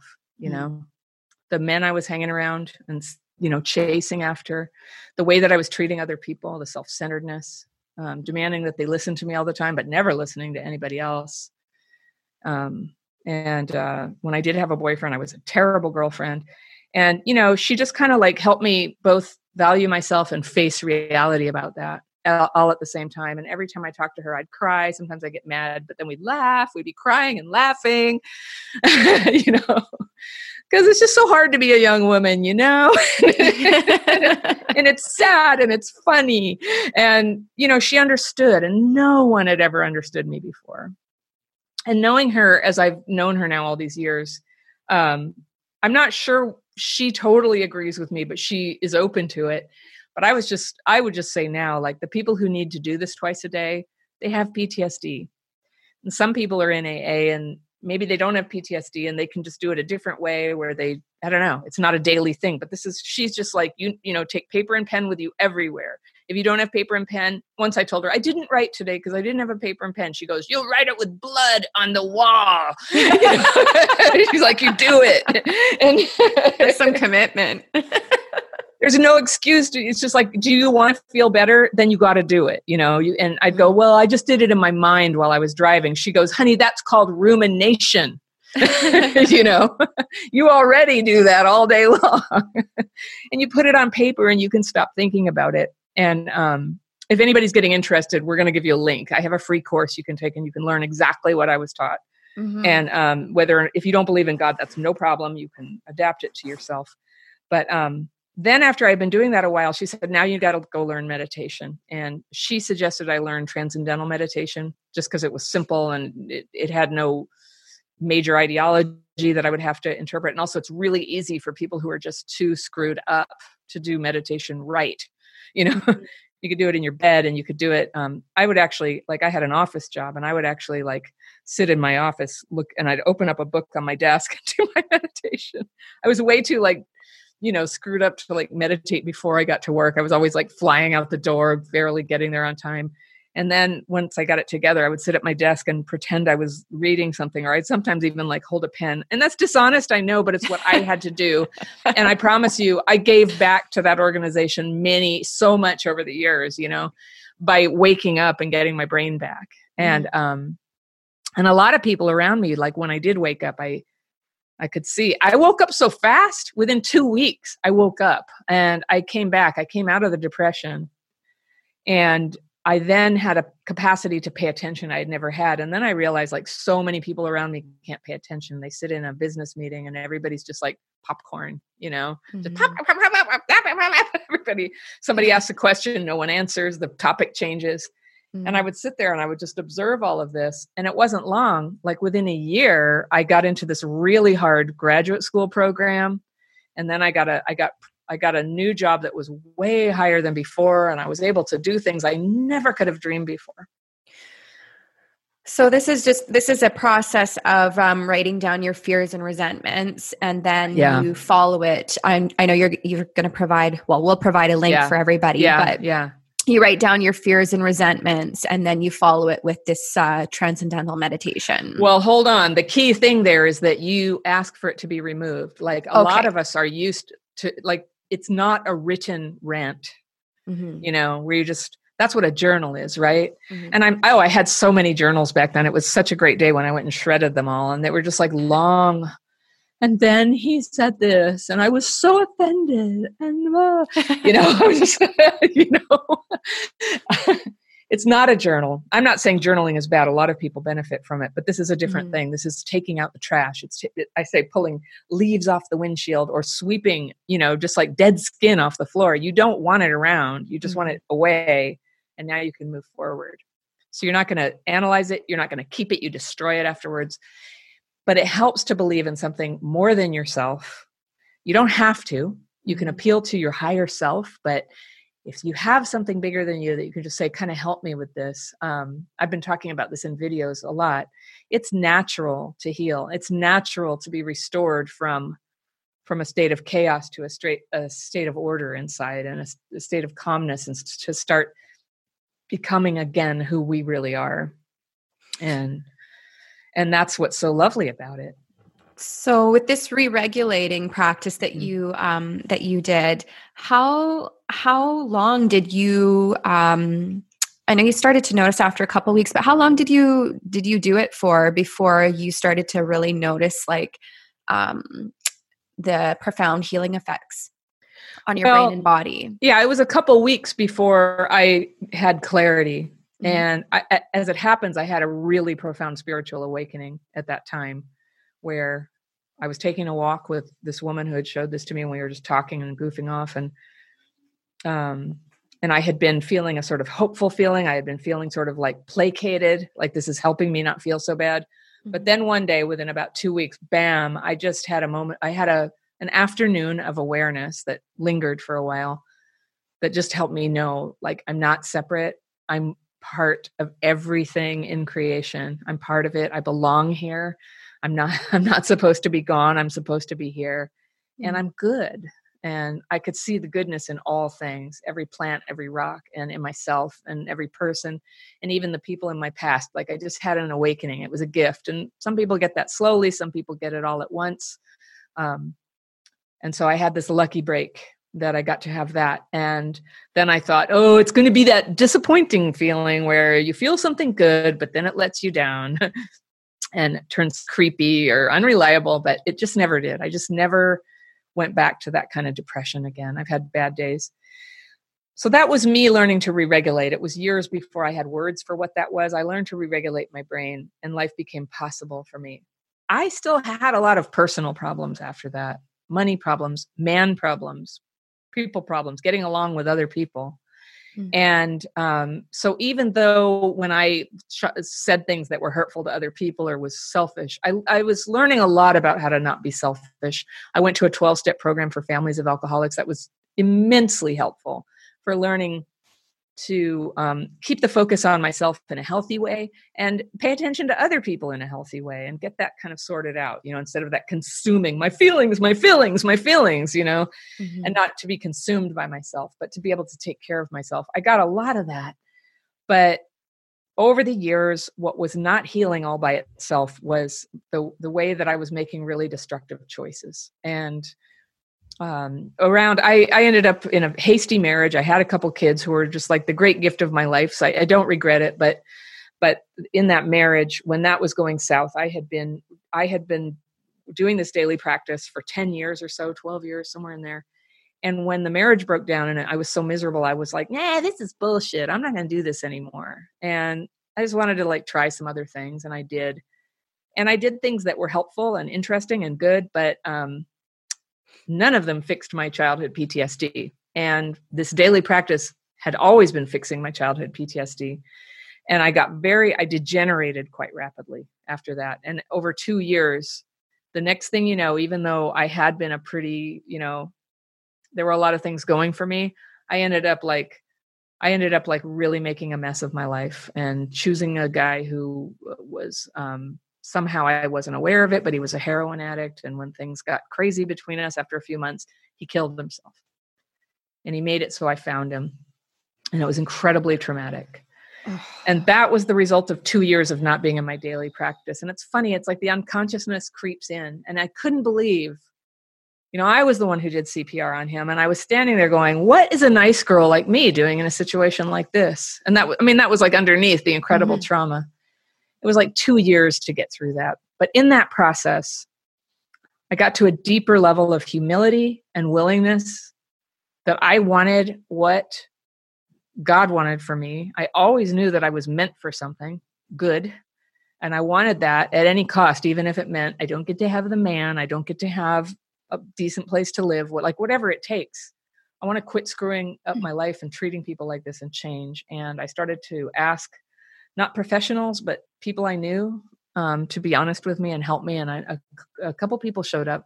The men I was hanging around and, chasing after, the way that I was treating other people, the self-centeredness. Demanding that they listen to me all the time, but never listening to anybody else. And when I did have a boyfriend, I was a terrible girlfriend. And, she just kind of like helped me both value myself and face reality about that all at the same time. And every time I talked to her, I'd cry. Sometimes I get mad, but then we'd laugh. We'd be crying and laughing, because it's just so hard to be a young woman, and it's sad and it's funny. And, she understood, and no one had ever understood me before. And knowing her as I've known her now all these years, I'm not sure she totally agrees with me, but she is open to it. But I would just say now, like the people who need to do this twice a day, they have PTSD. And some people are in AA and maybe they don't have PTSD and they can just do it a different way where I don't know, it's not a daily thing, but she's just like, take paper and pen with you everywhere. If you don't have paper and pen, once I told her, I didn't write today because I didn't have a paper and pen. She goes, you'll write it with blood on the wall. She's like, you do it. And there's some commitment. There's no excuse it's just like, do you want to feel better? Then you got to do it, and I'd go, well, I just did it in my mind while I was driving. She goes, honey, that's called rumination. You already do that all day long. And you put it on paper and you can stop thinking about it. And if anybody's getting interested, we're going to give you a link. I have a free course you can take and you can learn exactly what I was taught. Mm-hmm. And if you don't believe in God, that's no problem. You can adapt it to yourself. But then after I'd been doing that a while, she said, now you got to go learn meditation. And she suggested I learn transcendental meditation just because it was simple and it had no major ideology that I would have to interpret. And also it's really easy for people who are just too screwed up to do meditation right. You could do it in your bed and you could do it. I would actually, I had an office job and I would actually sit in my office, and I'd open up a book on my desk and do my meditation. I was way too screwed up to meditate before I got to work. I was always flying out the door, barely getting there on time. And then once I got it together, I would sit at my desk and pretend I was reading something, or I'd sometimes even hold a pen. And that's dishonest, I know, but it's what I had to do. And I promise you, I gave back to that organization so much over the years, by waking up and getting my brain back. And a lot of people around me, when I did wake up, I could see. I woke up so fast. Within 2 weeks, I woke up and I came back. I came out of the depression. And I then had a capacity to pay attention I had never had. And then I realized like so many people around me can't pay attention. They sit in a business meeting and everybody's just like popcorn, just everybody, somebody asks a question, no one answers, the topic changes. And I would sit there and I would just observe all of this. And it wasn't long, like within a year, I got into this really hard graduate school program. And then I got a new job that was way higher than before. And I was able to do things I never could have dreamed before. So this is a process of writing down your fears and resentments, and then you follow it. I know you're going to provide, we'll provide a link for everybody, but you write down your fears and resentments, and then you follow it with this transcendental meditation. Well, hold on. The key thing there is that you ask for it to be removed. Like a lot of us are used to, like, it's not a written rant, where you just, that's what a journal is, right? And I had so many journals back then. It was such a great day when I went and shredded them all, and they were just like long. And then he said this, and I was so offended. And, I was just, it's not a journal. I'm not saying journaling is bad. A lot of people benefit from it, but this is a different thing. This is taking out the trash. I say pulling leaves off the windshield or sweeping, just like dead skin off the floor. You don't want it around. You just want it away. And now you can move forward. So you're not going to analyze it. You're not going to keep it. You destroy it afterwards. But it helps to believe in something more than yourself. You don't have to. You can appeal to your higher self, but if you have something bigger than you that you can just say, kind of help me with this. I've been talking about this in videos a lot. It's natural to heal. It's natural to be restored from a state of chaos to a state of order inside, and a state of calmness, and to start becoming again who we really are. And that's what's so lovely about it. So with this re-regulating practice that you did, how long did you, I know you started to notice after a couple of weeks, but how long did you do it for before you started to really notice like the profound healing effects on your brain and body? Yeah, it was a couple weeks before I had clarity. And as it happens, I had a really profound spiritual awakening at that time, where I was taking a walk with this woman who had showed this to me, and we were just talking and goofing off. And I had been feeling a sort of hopeful feeling. I had been feeling sort of like placated, like this is helping me not feel so bad. But then one day, within about 2 weeks, bam, I just had a moment. I had an afternoon of awareness that lingered for a while, that just helped me know, like, I'm not separate. I'm part of everything in creation. I'm part of it. I belong here. I'm not supposed to be gone. I'm supposed to be here, and I'm good. And I could see the goodness in all things, every plant, every rock, and in myself, and every person, and even the people in my past. Like, I just had an awakening. It was a gift. And some people get that slowly. Some people get it all at once. And so I had this lucky break that I got to have that. And then I thought, oh, it's going to be that disappointing feeling where you feel something good, but then it lets you down and it turns creepy or unreliable, but it just never did. I just never went back to that kind of depression again. I've had bad days. So that was me learning to re-regulate. It was years before I had words for what that was. I learned to re-regulate my brain, and life became possible for me. I still had a lot of personal problems after that. Money problems, man problems, people problems, getting along with other people. And so even though when I said things that were hurtful to other people or was selfish, I was learning a lot about how to not be selfish. I went to a 12-step program for families of alcoholics that was immensely helpful for learning to keep the focus on myself in a healthy way and pay attention to other people in a healthy way and get that kind of sorted out, instead of that consuming my feelings, and not to be consumed by myself, but to be able to take care of myself. I got a lot of that. But over the years, what was not healing all by itself was the way that I was making really destructive choices. And I ended up in a hasty marriage. I had a couple kids who were just like the great gift of my life. So I don't regret it. But in that marriage, when that was going south, I had been doing this daily practice for 10 years or so, 12 years, somewhere in there. And when the marriage broke down and I was so miserable, I was like, nah, this is bullshit. I'm not going to do this anymore. And I just wanted to like try some other things. And I did. And I did things that were helpful and interesting and good, but none of them fixed my childhood PTSD. And this daily practice had always been fixing my childhood PTSD. And I degenerated quite rapidly after that. And over 2 years, the next thing you know, even though I had been a pretty, there were a lot of things going for me, I ended up like really making a mess of my life and choosing a guy who was, somehow I wasn't aware of it, but he was a heroin addict. And when things got crazy between us after a few months, he killed himself. And he made it so I found him. And it was incredibly traumatic. And that was the result of 2 years of not being in my daily practice. And it's funny, it's like the unconsciousness creeps in. And I couldn't believe, I was the one who did CPR on him. And I was standing there going, what is a nice girl like me doing in a situation like this? And that was like underneath the incredible trauma. It was like 2 years to get through that. But in that process, I got to a deeper level of humility and willingness that I wanted what God wanted for me. I always knew that I was meant for something good. And I wanted that at any cost, even if it meant I don't get to have the man, I don't get to have a decent place to live, whatever it takes. I want to quit screwing up my life and treating people like this and change. And I started to ask not professionals, but people I knew to be honest with me and help me. And a couple people showed up.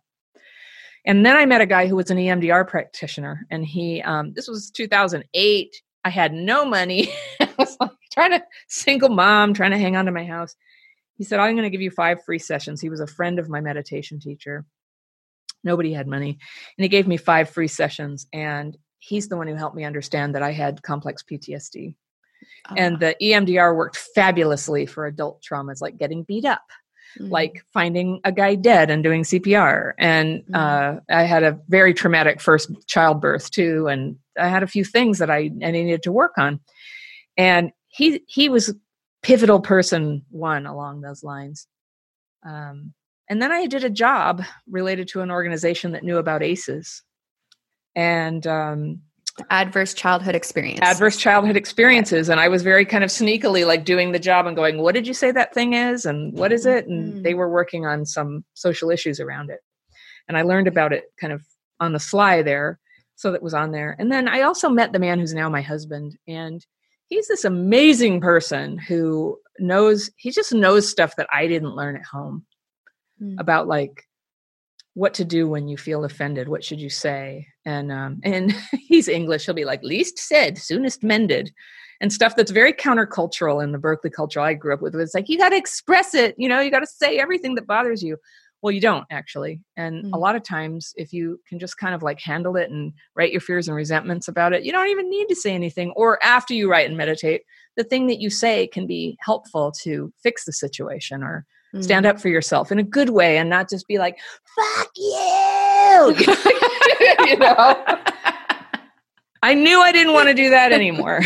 And then I met a guy who was an EMDR practitioner. And this was 2008. I had no money. I was like single mom, trying to hang on to my house. He said, I'm going to give you 5 free sessions. He was a friend of my meditation teacher. Nobody had money. And he gave me 5 free sessions. And he's the one who helped me understand that I had complex PTSD. And the EMDR worked fabulously for adult traumas, like getting beat up, like finding a guy dead and doing CPR. And I had a very traumatic first childbirth too. And I had a few things that I needed to work on. And he was pivotal person one along those lines. And then I did a job related to an organization that knew about ACEs. And Adverse childhood experience. Adverse childhood experiences. And I was very kind of sneakily like doing the job and going, what did you say that thing is? And what is it? And they were working on some social issues around it. And I learned about it kind of on the sly there. So that was on there. And then I also met the man who's now my husband. And he's this amazing person who just knows stuff that I didn't learn at home about like what to do when you feel offended. What should you say? And he's English. He'll be like, least said, soonest mended, and stuff that's very countercultural in the Berkeley culture I grew up with. It's like, you got to express it. You got to say everything that bothers you. Well, you don't actually. And a lot of times if you can just kind of like handle it and write your fears and resentments about it, you don't even need to say anything. Or after you write and meditate, the thing that you say can be helpful to fix the situation or stand up for yourself in a good way and not just be like, fuck you. I knew I didn't want to do that anymore.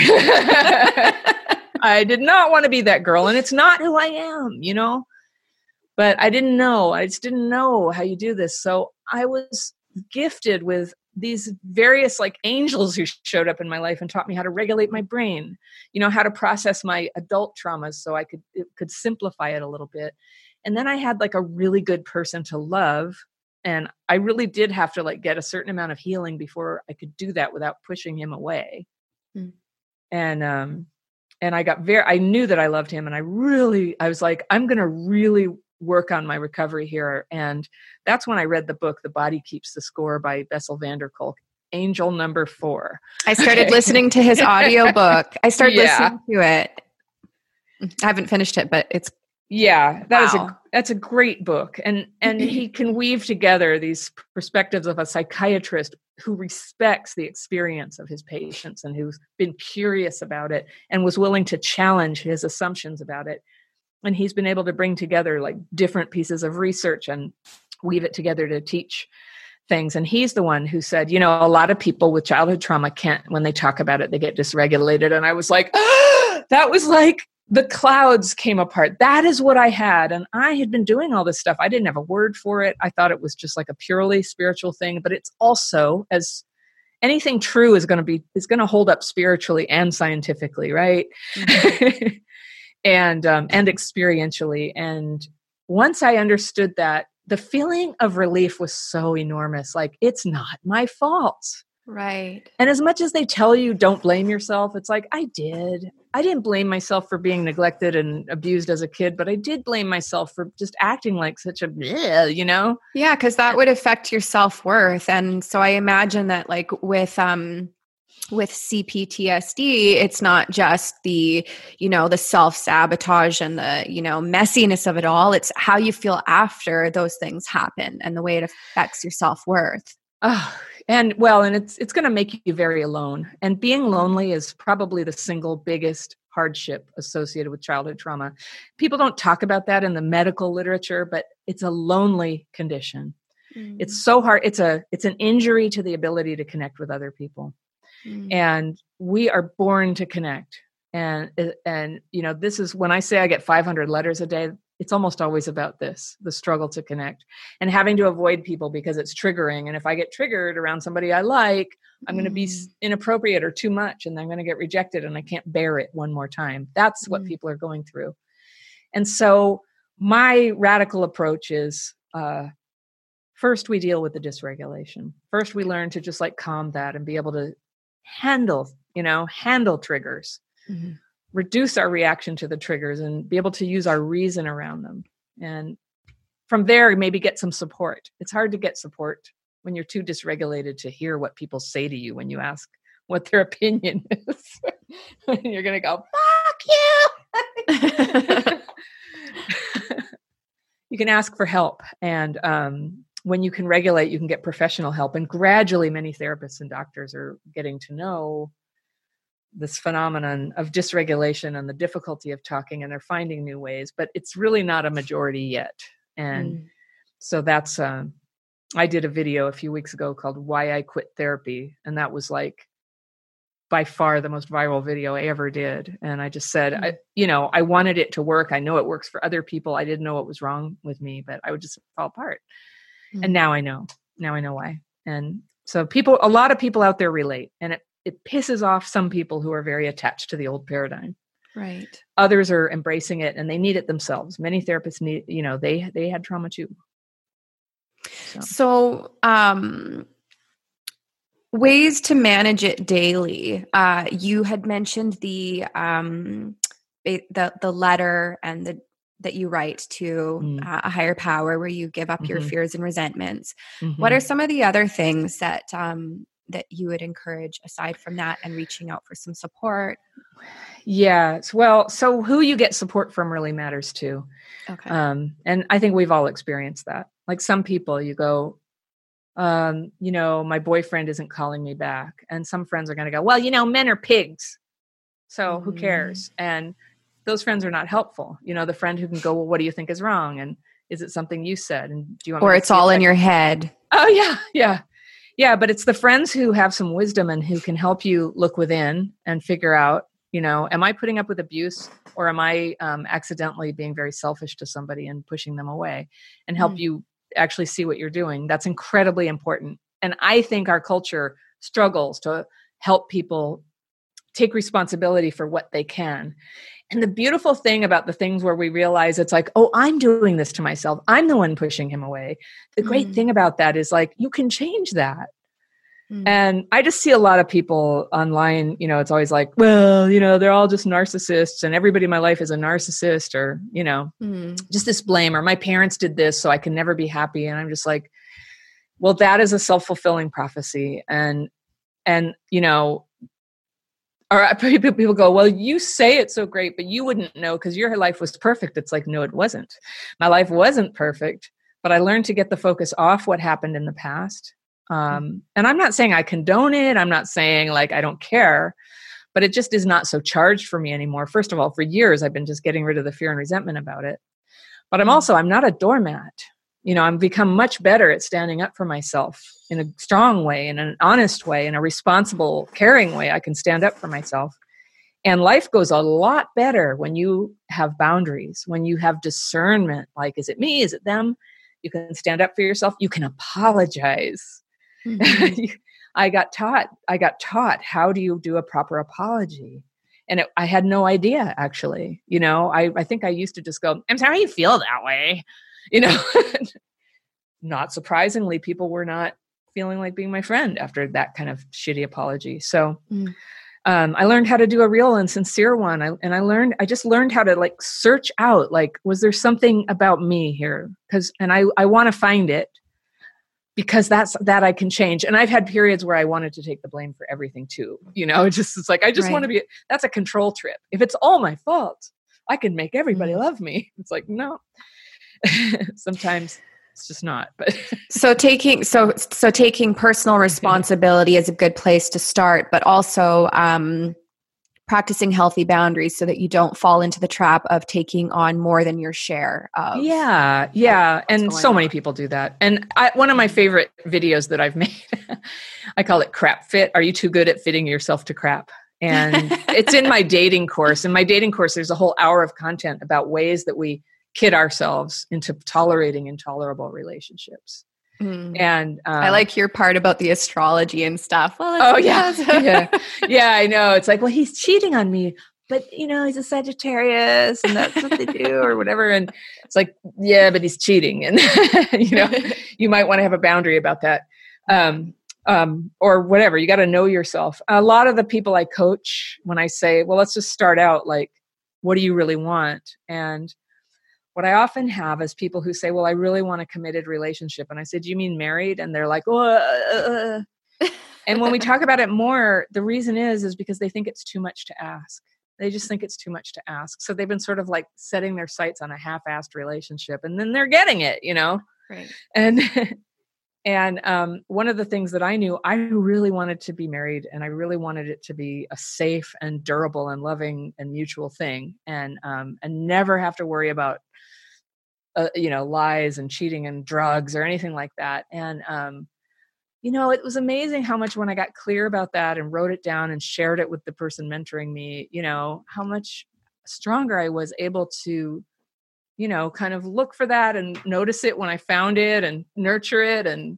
I did not want to be that girl. And it's not who I am, but I didn't know. I just didn't know how you do this. So I was gifted with these various like angels who showed up in my life and taught me how to regulate my brain, how to process my adult traumas so I could simplify it a little bit. And then I had like a really good person to love. And I really did have to like get a certain amount of healing before I could do that without pushing him away. And I knew that I loved him. And I was like, I'm going to really work on my recovery here. And that's when I read the book, The Body Keeps the Score by Bessel van der Kolk, Angel Number 4. I started listening to his audiobook. I started listening to it. I haven't finished it, but it's that's a great book. And he can weave together these perspectives of a psychiatrist who respects the experience of his patients and who's been curious about it and was willing to challenge his assumptions about it. And he's been able to bring together like different pieces of research and weave it together to teach things. And he's the one who said, a lot of people with childhood trauma can't, when they talk about it, they get dysregulated. And I was like, that was like the clouds came apart. That is what I had. And I had been doing all this stuff. I didn't have a word for it. I thought it was just like a purely spiritual thing, but it's also, as anything true is going to hold up spiritually and scientifically, right? Mm-hmm. and experientially. And once I understood that, the feeling of relief was so enormous. Like, it's not my fault. Right. And as much as they tell you don't blame yourself, it's like, I didn't blame myself for being neglected and abused as a kid, but I did blame myself for just acting like such a bleh, you know? Yeah, because that would affect your self-worth. And so I imagine that like with CPTSD, it's not just the, the self-sabotage and the, messiness of it all. It's how you feel after those things happen and the way it affects your self-worth. Oh, and it's going to make you very alone. And being lonely is probably the single biggest hardship associated with childhood trauma. People don't talk about that in the medical literature, but it's a lonely condition. Mm. It's so hard. It's an injury to the ability to connect with other people. Mm. And we are born to connect. And this is when I say I get 500 letters a day, it's almost always about this, the struggle to connect and having to avoid people because it's triggering. And if I get triggered around somebody I like, I'm going to be inappropriate or too much, and I'm going to get rejected and I can't bear it one more time. That's what people are going through. And so my radical approach is, first we deal with the dysregulation. First we learn to just like calm that and be able to handle triggers. Mm-hmm. Reduce our reaction to the triggers and be able to use our reason around them. And from there, maybe get some support. It's hard to get support when you're too dysregulated to hear what people say to you when you ask what their opinion is. You're going to go, fuck you. You can ask for help. And when you can regulate, you can get professional help. And gradually, many therapists and doctors are getting to know this phenomenon of dysregulation and the difficulty of talking, and they're finding new ways, but it's really not a majority yet. And so that's, I did a video a few weeks ago called Why I Quit Therapy. And that was like by far the most viral video I ever did. And I just said, I wanted it to work. I know it works for other people. I didn't know what was wrong with me, but I would just fall apart. And now I know why. And so a lot of people out there relate, and it pisses off some people who are very attached to the old paradigm. Right. Others are embracing it and they need it themselves. Many therapists need, they had trauma too. So ways to manage it daily. You had mentioned the letter and that you write to a higher power where you give up your fears and resentments. Mm-hmm. What are some of the other things that you would encourage aside from that and reaching out for some support? Yeah. Well, so who you get support from really matters too. Okay. And I think we've all experienced that. Like some people you go, my boyfriend isn't calling me back. And some friends are going to go, well, men are pigs. So who cares? And those friends are not helpful. The friend who can go, well, what do you think is wrong? And is it something you said? And do you want or it's all in your head? Oh yeah. Yeah. Yeah, but it's the friends who have some wisdom and who can help you look within and figure out, am I putting up with abuse, or am I accidentally being very selfish to somebody and pushing them away, and help you actually see what you're doing. That's incredibly important. And I think our culture struggles to help people take responsibility for what they can. And the beautiful thing about the things where we realize it's like, oh, I'm doing this to myself, I'm the one pushing him away. The great thing about that is like, you can change that. And I just see a lot of people online, it's always like, well, they're all just narcissists and everybody in my life is a narcissist, or, just this blame, or my parents did this, so I can never be happy. And I'm just like, well, that is a self-fulfilling prophecy. And or people go, well, you say it's so great, but you wouldn't know because your life was perfect. It's like, no, it wasn't. My life wasn't perfect, but I learned to get the focus off what happened in the past. And I'm not saying I condone it. I'm not saying like I don't care, but it just is not so charged for me anymore. First of all, for years, I've been just getting rid of the fear and resentment about it. But I'm not a doormat. I've become much better at standing up for myself in a strong way, in an honest way, in a responsible, caring way. I can stand up for myself. And life goes a lot better when you have boundaries, when you have discernment. Like, is it me? Is it them? You can stand up for yourself. You can apologize. I got taught how do you do a proper apology? And I had no idea, actually. I think I used to just go, I'm sorry you feel that way. Not surprisingly, people were not feeling like being my friend after that kind of shitty apology. So I learned how to do a real and sincere one. I just learned how to like search out, like, was there something about me here? And I want to find it, because that I can change. And I've had periods where I wanted to take the blame for everything too. It's like, I just want to be, that's a control trip. If it's all my fault, I can make everybody love me. It's like, no, sometimes it's just not. But so taking personal responsibility is a good place to start, but also practicing healthy boundaries so that you don't fall into the trap of taking on more than your share of. Yeah. And so many people do that. And one of my favorite videos that I've made, I call it Crap Fit. Are you too good at fitting yourself to crap? And it's in my dating course. In my dating course, there's a whole hour of content about ways that we kid ourselves into tolerating intolerable relationships. And I like your part about the astrology and stuff. Well, yeah, I know. It's like, well, he's cheating on me, but he's a Sagittarius, and that's what they do, or whatever. And it's like, yeah, but he's cheating, and you might want to have a boundary about that, or whatever. You got to know yourself. A lot of the people I coach, when I say, well, let's just start out, like, what do you really want? And what I often have is people who say, well, I really want a committed relationship. And I said, do you mean married? And they're like, oh, And when we talk about it more, the reason is because they think it's too much to ask. They just think it's too much to ask. So they've been sort of like setting their sights on a half-assed relationship, and then they're getting it, Right. And one of the things that I knew, I really wanted to be married, and I really wanted it to be a safe and durable and loving and mutual thing, and never have to worry about lies and cheating and drugs or anything like that. And it was amazing how much, when I got clear about that and wrote it down and shared it with the person mentoring me, how much stronger I was able to kind of look for that and notice it when I found it and nurture it. And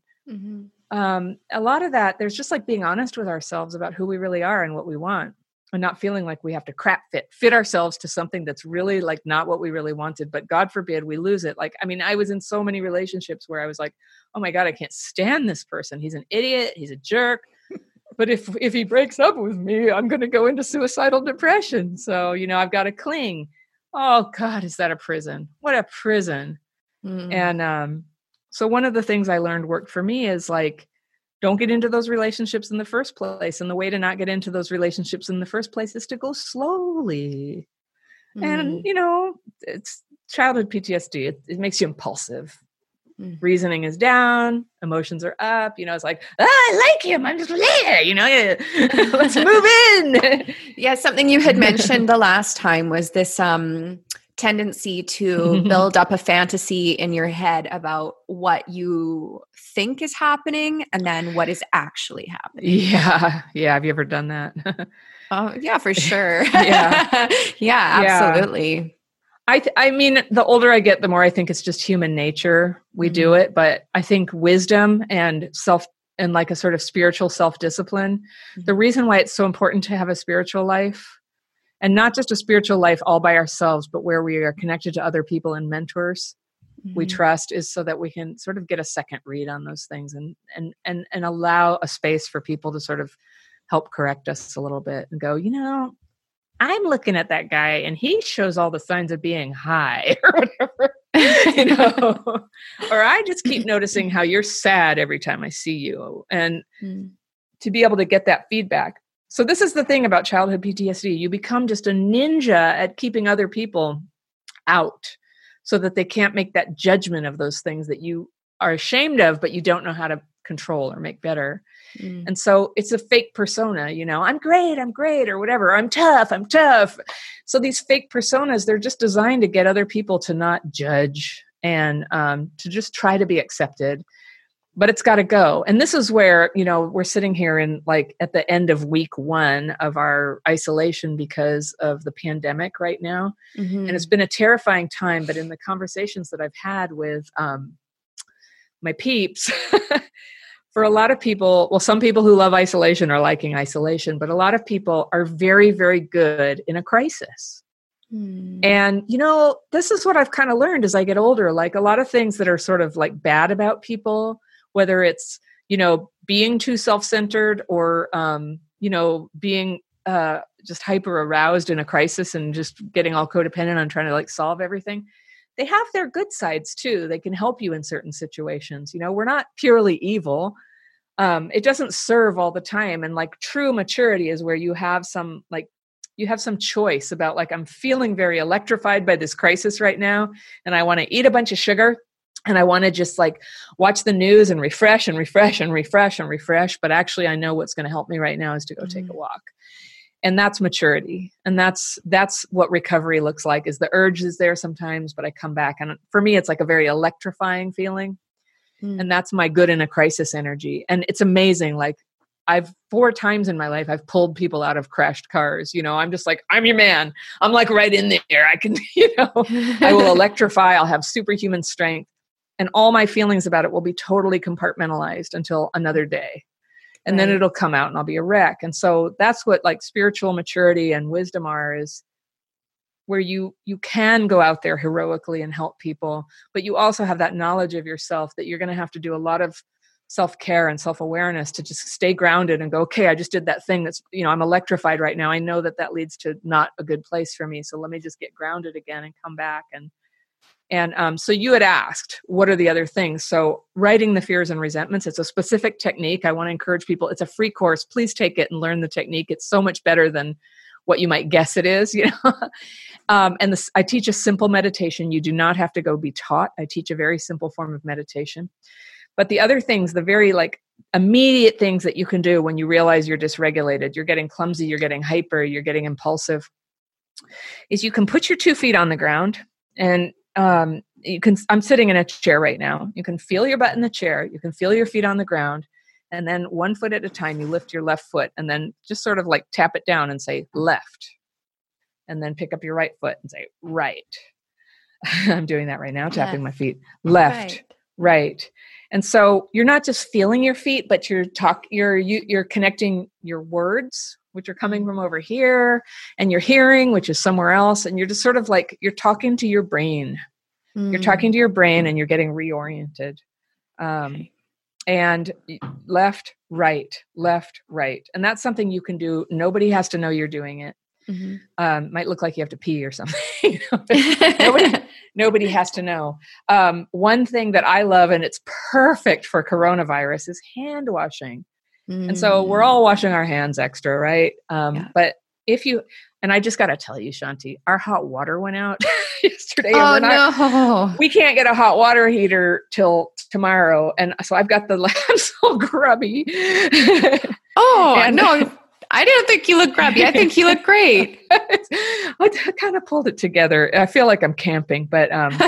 a lot of that, there's just like being honest with ourselves about who we really are and what we want, and not feeling like we have to fit ourselves to something that's really like not what we really wanted. But God forbid we lose it. Like, I mean, I was in so many relationships where I was like, oh my God, I can't stand this person. He's an idiot. He's a jerk. But if he breaks up with me, I'm going to go into suicidal depression. So, I've got to cling. Oh God, is that a prison? What a prison. And so one of the things I learned worked for me is like, don't get into those relationships in the first place. And the way to not get into those relationships in the first place is to go slowly. And, it's childhood PTSD. It makes you impulsive. Reasoning is down. Emotions are up. It's like, I like him. I'm just there, let's move in. Yeah. Something you had mentioned the last time was this tendency to build up a fantasy in your head about what you think is happening and then what is actually happening. Yeah. Have you ever done that? Oh, yeah, for sure. Yeah. Yeah, absolutely. I mean, the older I get, the more I think it's just human nature. We do it, but I think wisdom and like a sort of spiritual self-discipline, the reason why it's so important to have a spiritual life, and not just a spiritual life all by ourselves, but where we are connected to other people and mentors we trust, is so that we can sort of get a second read on those things and allow a space for people to sort of help correct us a little bit and go, I'm looking at that guy and he shows all the signs of being high or whatever, or I just keep noticing how you're sad every time I see you, and to be able to get that feedback. So this is the thing about childhood PTSD. You become just a ninja at keeping other people out so that they can't make that judgment of those things that you are ashamed of, but you don't know how to control or make better. And so it's a fake persona, I'm great, or whatever. I'm tough. So these fake personas, they're just designed to get other people to not judge and to just try to be accepted. But it's got to go. And this is where, we're sitting here in like at the end of week 1 of our isolation because of the pandemic right now. And it's been a terrifying time, but in the conversations that I've had with my peeps, for a lot of people, well, some people who love isolation are liking isolation, but a lot of people are very, very good in a crisis. And, this is what I've kind of learned as I get older. Like a lot of things that are sort of like bad about people, whether it's, being too self-centered or, being just hyper aroused in a crisis and just getting all codependent on trying to like solve everything. They have their good sides too. They can help you in certain situations. We're not purely evil. It doesn't serve all the time. And like true maturity is where you have some choice about like, I'm feeling very electrified by this crisis right now. And I want to eat a bunch of sugar and I want to just like watch the news and refresh and refresh and refresh and refresh. But actually I know what's going to help me right now is to go take a walk. And that's maturity. And that's what recovery looks like. Is the urge is there sometimes, but I come back. And for me, it's like a very electrifying feeling. And that's my good in a crisis energy. And it's amazing. Like 4 times in my life, I've pulled people out of crashed cars. I'm just like, I'm your man. I'm like right in there. I can, I will electrify. I'll have superhuman strength. And all my feelings about it will be totally compartmentalized until another day. And then it'll come out and I'll be a wreck. And so that's what like spiritual maturity and wisdom are, is where you can go out there heroically and help people, but you also have that knowledge of yourself that you're going to have to do a lot of self-care and self-awareness to just stay grounded and go, okay, I just did that thing that's, I'm electrified right now. I know that leads to not a good place for me. So let me just get grounded again and come back. And so you had asked, what are the other things? So writing the fears and resentments, it's a specific technique. I want to encourage people. It's a free course. Please take it and learn the technique. It's so much better than what you might guess it is. I teach a simple meditation. You do not have to go be taught. I teach a very simple form of meditation. But the other things, the very like immediate things that you can do when you realize you're dysregulated, you're getting clumsy, you're getting hyper, you're getting impulsive, is you can put your 2 feet on the ground and I'm sitting in a chair right now. You can feel your butt in the chair. You can feel your feet on the ground. And then 1 foot at a time, you lift your left foot and then just sort of like tap it down and say left. And then pick up your right foot and say right. I'm doing that right now, tapping my feet. Left, right. And so you're not just feeling your feet, but you're connecting your words, which are coming from over here, and your hearing, which is somewhere else. And you're just sort of like, you're talking to your brain. You're talking to your brain and you're getting reoriented. And left, right. And that's something you can do. Nobody has to know you're doing it. Might look like you have to pee or something. Nobody has to know. One thing that I love, and it's perfect for coronavirus, is hand washing. And so we're all washing our hands extra, right? But and I just got to tell you, Shanti, our hot water went out yesterday. Oh, no. We can't get a hot water heater till tomorrow. And so I've got I'm so grubby. No. I didn't think you looked grubby. I think you look great. I kind of pulled it together. I feel like I'm camping, but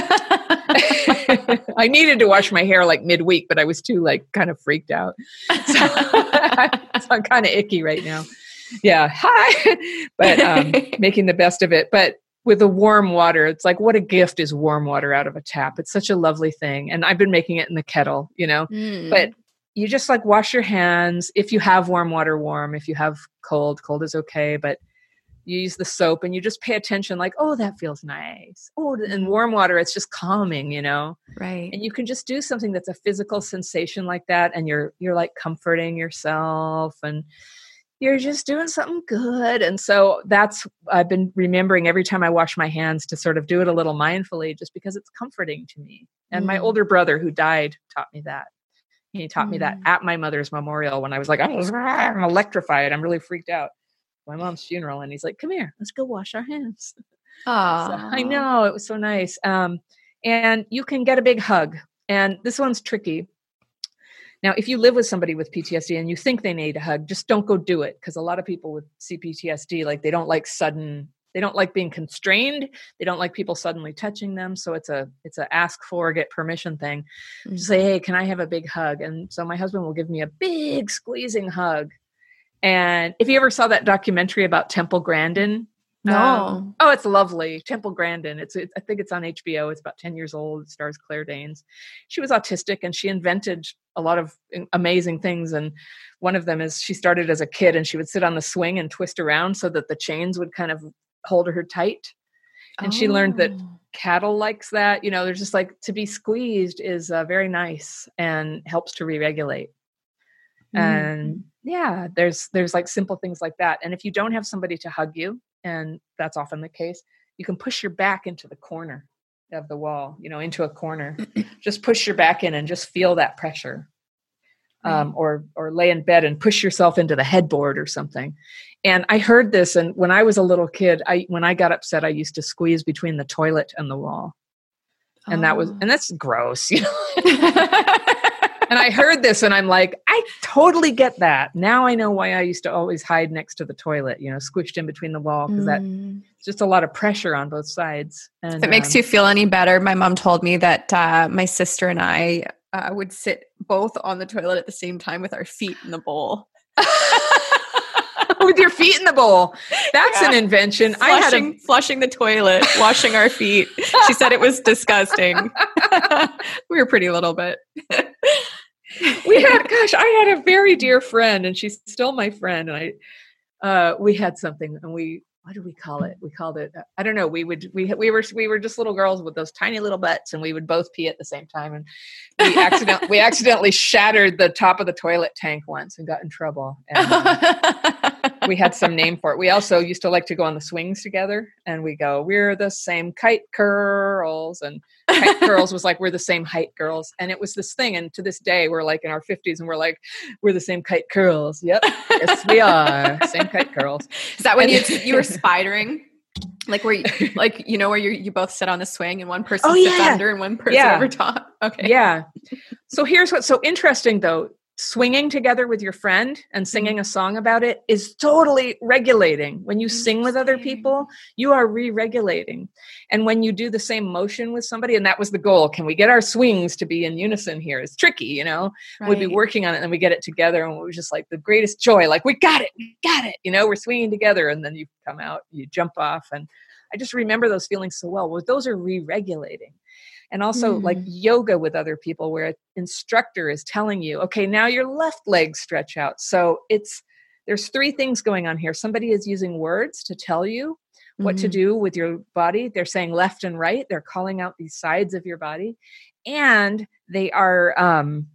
I needed to wash my hair like midweek, but I was too like kind of freaked out. So I'm kind of icky right now. Yeah. Hi. But making the best of it. But with the warm water, it's like, what a gift is warm water out of a tap. It's such a lovely thing. And I've been making it in the kettle, but you just like wash your hands. If you have warm water, warm. If you have cold is okay. But you use the soap and you just pay attention like, oh, that feels nice. Oh, and warm water, it's just calming, Right. And you can just do something that's a physical sensation like that. And you're like comforting yourself and you're just doing something good. And so I've been remembering every time I wash my hands to sort of do it a little mindfully, just because it's comforting to me. And my older brother who died taught me that. He taught me that at my mother's memorial when I was like, I'm electrified. I'm really freaked out. My mom's funeral. And he's like, come here, let's go wash our hands. So, I know, it was so nice. And you can get a big hug. And this one's tricky. Now, if you live with somebody with PTSD and you think they need a hug, just don't go do it. Because a lot of people with CPTSD, like they don't like being constrained. They don't like people suddenly touching them. So it's a ask for, get permission thing. Just say, hey, can I have a big hug? And so my husband will give me a big squeezing hug. And if you ever saw that documentary about Temple Grandin, No. Oh, it's lovely. Temple Grandin. I think it's on HBO. It's about 10 years old. It stars Claire Danes. She was autistic and she invented a lot of amazing things. And one of them is she started as a kid and she would sit on the swing and twist around so that the chains would kind of hold her tight. And she learned that cattle likes that. There's just like to be squeezed is very nice and helps to re-regulate. And yeah, there's like simple things like that. And if you don't have somebody to hug you, and that's often the case, you can push your back into the corner of the wall, into a corner. Just push your back in and just feel that pressure. Or lay in bed and push yourself into the headboard or something. And I heard this, and when I was a little kid, when I got upset, I used to squeeze between the toilet and the wall. And that's gross, And I heard this and I'm like, I totally get that. Now I know why I used to always hide next to the toilet, squished in between the wall, because that's just a lot of pressure on both sides. And if it makes you feel any better, my mom told me that my sister and I would sit both on the toilet at the same time with our feet in the bowl. With your feet in the bowl. That's an invention. Flushing the toilet, washing our feet. She said it was disgusting. We were pretty little, but I had a very dear friend, and she's still my friend. And we had something, and what did we call it? We called it, I don't know. We were just little girls with those tiny little butts, and we would both pee at the same time. And we accidentally shattered the top of the toilet tank once and got in trouble. And we had some name for it. We also used to like to go on the swings together, and we go, we're the same kite curls. And kite curls was like, we're the same height girls. And it was this thing. And to this day, we're like in our 50s and we're like, we're the same kite curls. Yep. Yes, we are. Same kite curls. Is that when you were spidering? Like where where you both sit on the swing and one person sits under and one person over top? Okay. Yeah. So here's what's so interesting though. Swinging together with your friend and singing a song about it is totally regulating. When you sing with other people, you are re-regulating. And when you do the same motion with somebody, and that was the goal, can we get our swings to be in unison here? It's tricky, Right. We'd be working on it and we get it together, and it was just like the greatest joy. Like, we got it. We're swinging together, and then you come out, you jump off. And I just remember those feelings so well. Well, those are re-regulating. And also like yoga with other people, where an instructor is telling you, okay, now your left leg stretch out. So there's three things going on here. Somebody is using words to tell you what to do with your body. They're saying left and right. They're calling out these sides of your body. And you're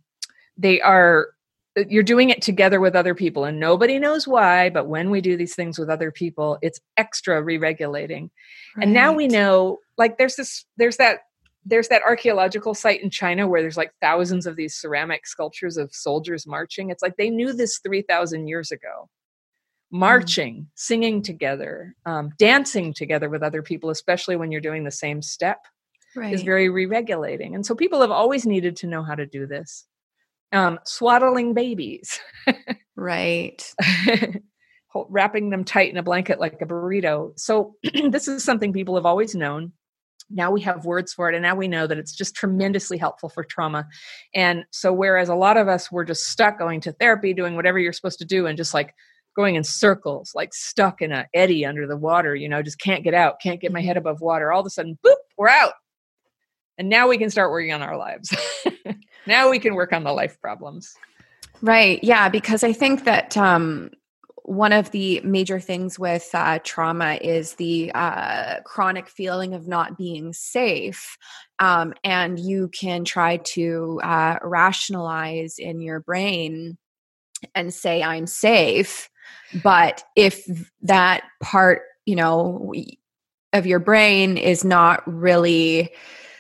doing it together with other people, and nobody knows why, but when we do these things with other people, it's extra re-regulating. Right. And now we know, like, there's that archaeological site in China where there's like thousands of these ceramic sculptures of soldiers marching. It's like they knew this 3,000 years ago. Marching, singing together, dancing together with other people, especially when you're doing the same step, is very re-regulating. And so people have always needed to know how to do this. Swaddling babies. Right. Wrapping them tight in a blanket like a burrito. So this is something people have always known. Now we have words for it, and now we know that it's just tremendously helpful for trauma. And so whereas a lot of us were just stuck going to therapy, doing whatever you're supposed to do, and just like going in circles, like stuck in an eddy under the water, just can't get out, can't get my head above water. All of a sudden, boop, we're out. And now we can start working on our lives. Now we can work on the life problems. Right. Yeah. Because I think that one of the major things with trauma is the chronic feeling of not being safe. And you can try to rationalize in your brain and say, I'm safe. But if that part, of your brain is not really,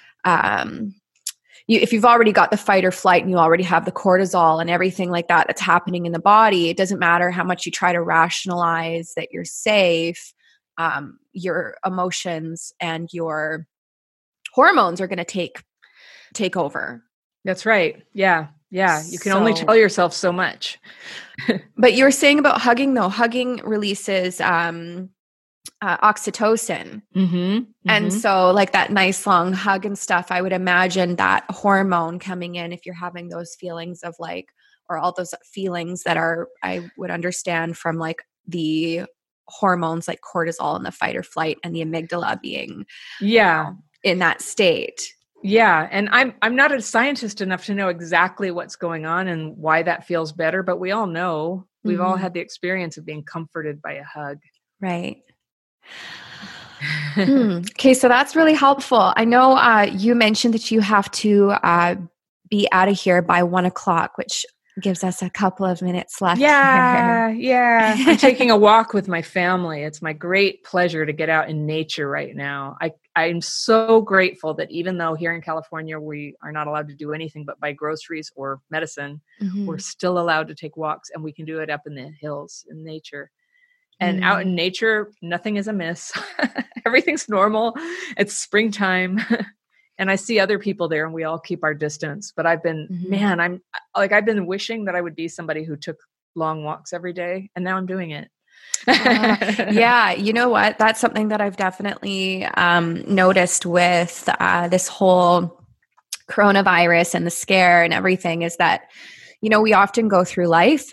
if you've already got the fight or flight and you already have the cortisol and everything like that that's happening in the body, it doesn't matter how much you try to rationalize that you're safe. Your emotions and your hormones are going to take over. That's right. Yeah. Yeah. You can only tell yourself so much. But you were saying about hugging, though. Hugging releases oxytocin. And so like that nice long hug and stuff, I would imagine that hormone coming in if you're having those feelings of like, or all those feelings that are, I would understand from like the hormones like cortisol and the fight or flight and the amygdala being in that state. Yeah. And I'm not a scientist enough to know exactly what's going on and why that feels better, but we all know, we've all had the experience of being comforted by a hug. Right. Okay. So that's really helpful. I know you mentioned that you have to be out of here by 1:00, which gives us a couple of minutes left. Yeah. I'm taking a walk with my family. It's my great pleasure to get out in nature right now. I'm so grateful that even though here in California, we are not allowed to do anything but buy groceries or medicine, we're still allowed to take walks, and we can do it up in the hills in nature. And out in nature, nothing is amiss. Everything's normal. It's springtime. And I see other people there, and we all keep our distance. But I've been, I've been wishing that I would be somebody who took long walks every day. And now I'm doing it. Yeah. You know what? That's something that I've definitely noticed with this whole coronavirus and the scare and everything is that, we often go through life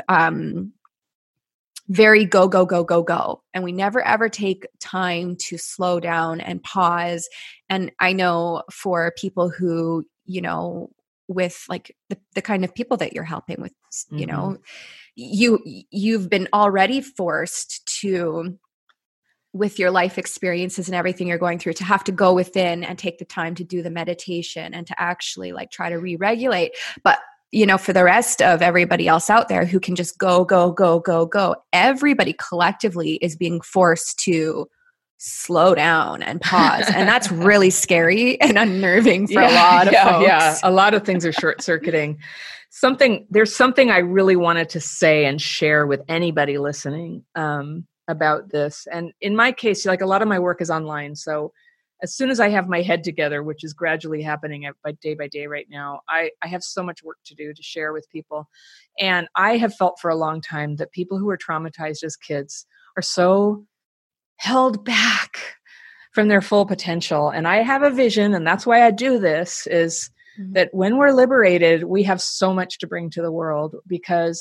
very go, go, go, go, go. And we never ever take time to slow down and pause. And I know for people who, with like the kind of people that you're helping with, you've been already forced to, with your life experiences and everything you're going through, to have to go within and take the time to do the meditation and to actually like try to re-regulate. But for the rest of everybody else out there who can just go, go, go, go, go, everybody collectively is being forced to slow down and pause. And that's really scary and unnerving for a lot of folks. Yeah, a lot of things are short-circuiting. There's something I really wanted to say and share with anybody listening about this. And in my case, like a lot of my work is online. So as soon as I have my head together, which is gradually happening by day right now, I have so much work to do to share with people. And I have felt for a long time that people who were traumatized as kids are so held back from their full potential. And I have a vision, and that's why I do this, is that when we're liberated, we have so much to bring to the world because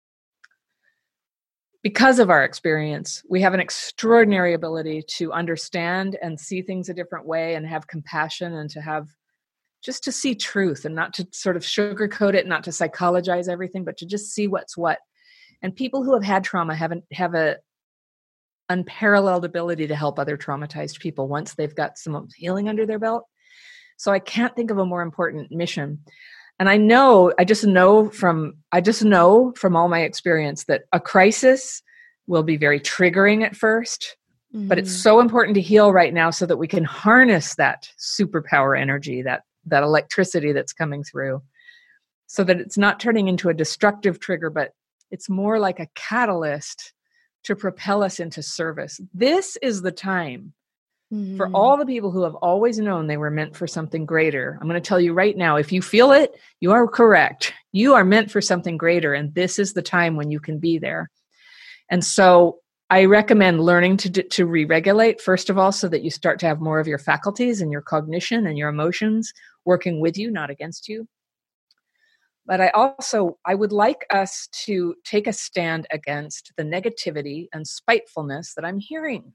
of our experience. We have an extraordinary ability to understand and see things a different way and have compassion and to see truth and not to sort of sugarcoat it, not to psychologize everything, but to just see what's what. And people who have had trauma have a unparalleled ability to help other traumatized people once they've got some healing under their belt. So I can't think of a more important mission. And I just know from all my experience that a crisis will be very triggering at first, but it's so important to heal right now so that we can harness that superpower energy, that electricity that's coming through, so that it's not turning into a destructive trigger, but it's more like a catalyst to propel us into service. This is the time for all the people who have always known they were meant for something greater. I'm going to tell you right now, if you feel it, you are correct. You are meant for something greater, and this is the time when you can be there. And so I recommend learning to re-regulate, first of all, so that you start to have more of your faculties and your cognition and your emotions working with you, not against you. But I would like us to take a stand against the negativity and spitefulness that I'm hearing.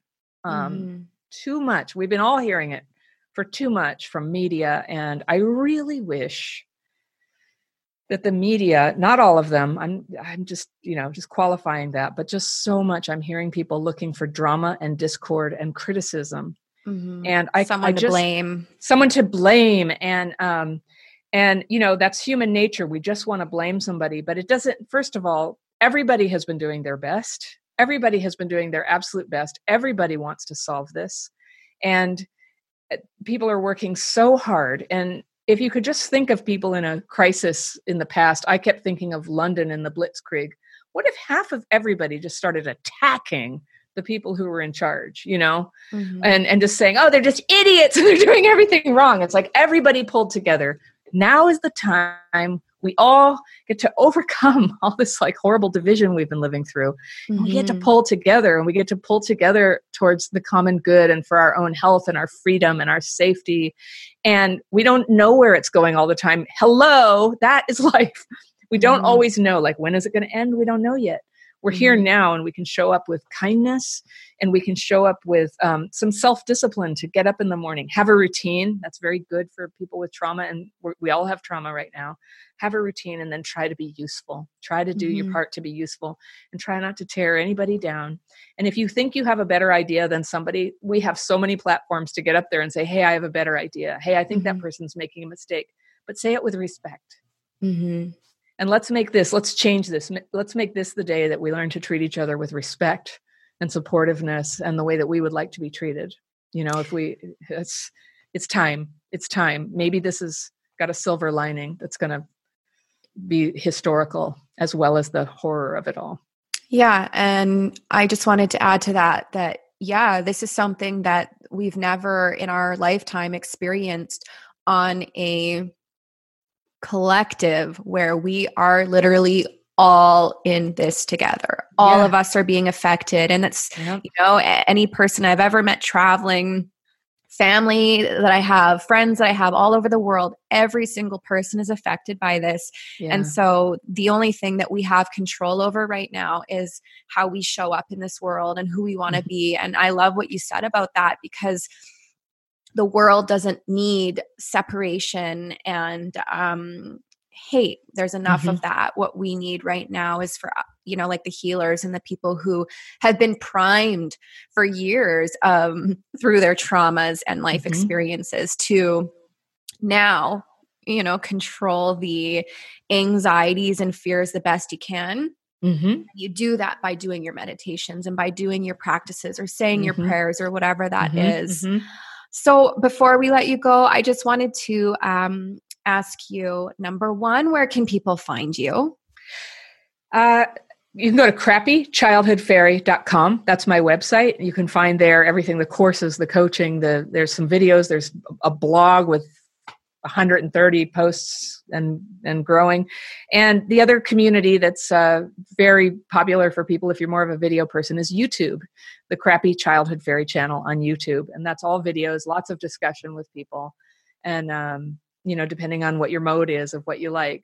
Too much. We've been all hearing it for too much from media. And I really wish that the media, not all of them, I'm just qualifying that, but just so much I'm hearing people looking for drama and discord and criticism. And someone to blame. And that's human nature. We just want to blame somebody, but it doesn't. First of all, everybody has been doing their best. Everybody has been doing their absolute best. Everybody wants to solve this. And people are working so hard. And if you could just think of people in a crisis in the past, I kept thinking of London and the Blitzkrieg. What if half of everybody just started attacking the people who were in charge, and just saying, oh, they're just idiots and they're doing everything wrong. It's like everybody pulled together. Now is the time we all get to overcome all this like horrible division we've been living through. And we get to pull together, and we get to pull together towards the common good and for our own health and our freedom and our safety. And we don't know where it's going all the time. Hello, that is life. We don't always know, like, when is it going to end? We don't know yet. We're here now, and we can show up with kindness, and we can show up with some self-discipline to get up in the morning, have a routine. That's very good for people with trauma, and we all have trauma right now. Have a routine, and then try to be useful. Try to do your part to be useful, and try not to tear anybody down. And if you think you have a better idea than somebody, we have so many platforms to get up there and say, hey, I have a better idea. Hey, I think that person's making a mistake. But say it with respect. And let's change this. Let's make this the day that we learn to treat each other with respect and supportiveness and the way that we would like to be treated. It's time. It's time. Maybe this has got a silver lining that's going to be historical as well as the horror of it all. Yeah. And I just wanted to add to that, this is something that we've never in our lifetime experienced on a collective where we are literally all in this together. All of us are being affected. And it's, any person I've ever met traveling, family that I have, friends that I have all over the world, every single person is affected by this. Yeah. And so the only thing that we have control over right now is how we show up in this world and who we want to be. And I love what you said about that, because the world doesn't need separation and hate. There's enough of that. What we need right now is for, like the healers and the people who have been primed for years through their traumas and life experiences to now, control the anxieties and fears the best you can. You do that by doing your meditations and by doing your practices or saying your prayers or whatever that is. So before we let you go, I just wanted to ask you, number one, where can people find you? You can go to crappychildhoodfairy.com. That's my website. You can find there everything, the courses, the coaching, there's some videos, there's a blog with 130 posts and growing. And the other community that's very popular for people, if you're more of a video person, is YouTube, the Crappy Childhood Fairy channel on YouTube. And that's all videos, lots of discussion with people. And, depending on what your mode is of what you like.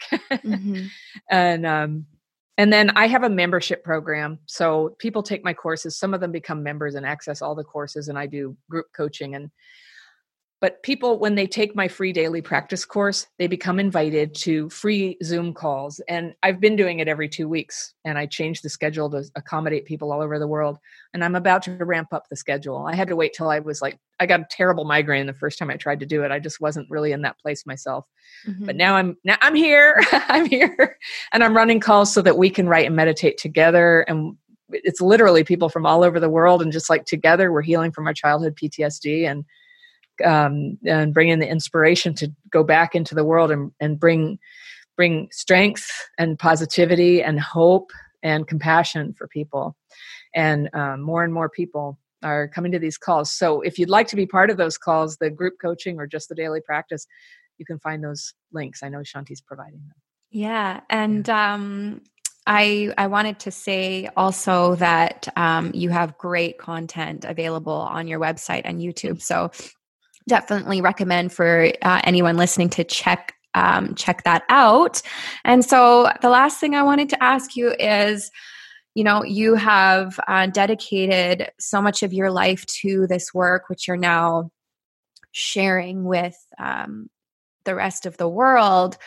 And then I have a membership program. So people take my courses. Some of them become members and access all the courses, and I do group coaching. But people, when they take my free daily practice course, they become invited to free Zoom calls. And I've been doing it every 2 weeks, and I changed the schedule to accommodate people all over the world. And I'm about to ramp up the schedule. I had to wait till I got a terrible migraine the first time I tried to do it. I just wasn't really in that place myself. But now I'm here. I'm here, and I'm running calls so that we can write and meditate together. And it's literally people from all over the world. And just like together, we're healing from our childhood PTSD and bring in the inspiration to go back into the world and bring strength and positivity and hope and compassion for people. And more and more people are coming to these calls. So if you'd like to be part of those calls, the group coaching or just the daily practice, you can find those links. I know Shanti's providing them. Yeah. And I wanted to say also that you have great content available on your website and YouTube. So definitely recommend for anyone listening to check that out. And so the last thing I wanted to ask you is, you have dedicated so much of your life to this work, which you're now sharing with the rest of the world.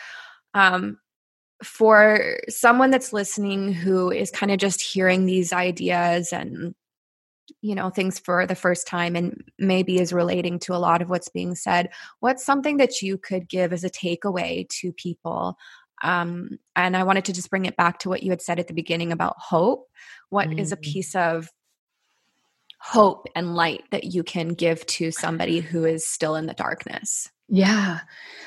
For someone that's listening who is kind of just hearing these ideas and things for the first time and maybe is relating to a lot of what's being said, what's something that you could give as a takeaway to people? And I wanted to just bring it back to what you had said at the beginning about hope. What is a piece of hope and light that you can give to somebody who is still in the darkness? Yeah.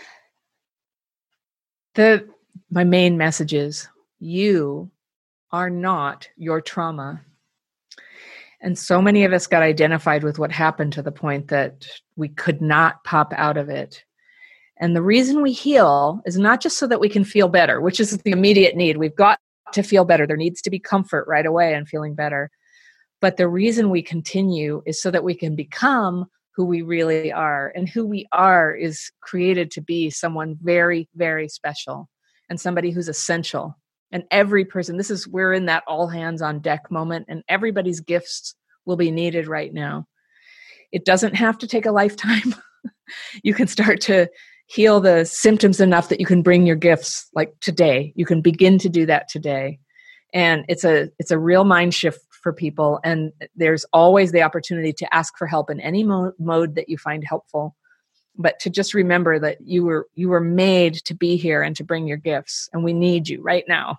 My main message is you are not your trauma. And so many of us got identified with what happened to the point that we could not pop out of it. And the reason we heal is not just so that we can feel better, which is the immediate need. We've got to feel better. There needs to be comfort right away and feeling better. But the reason we continue is so that we can become who we really are. And who we are is created to be someone very, very special and somebody who's essential And every person, we're in that all hands on deck moment, and everybody's gifts will be needed right now. It doesn't have to take a lifetime. You can start to heal the symptoms enough that you can bring your gifts like today. You can begin to do that today. And it's a real mind shift for people. And there's always the opportunity to ask for help in any mode that you find helpful. But to just remember that you were made to be here and to bring your gifts. And we need you right now.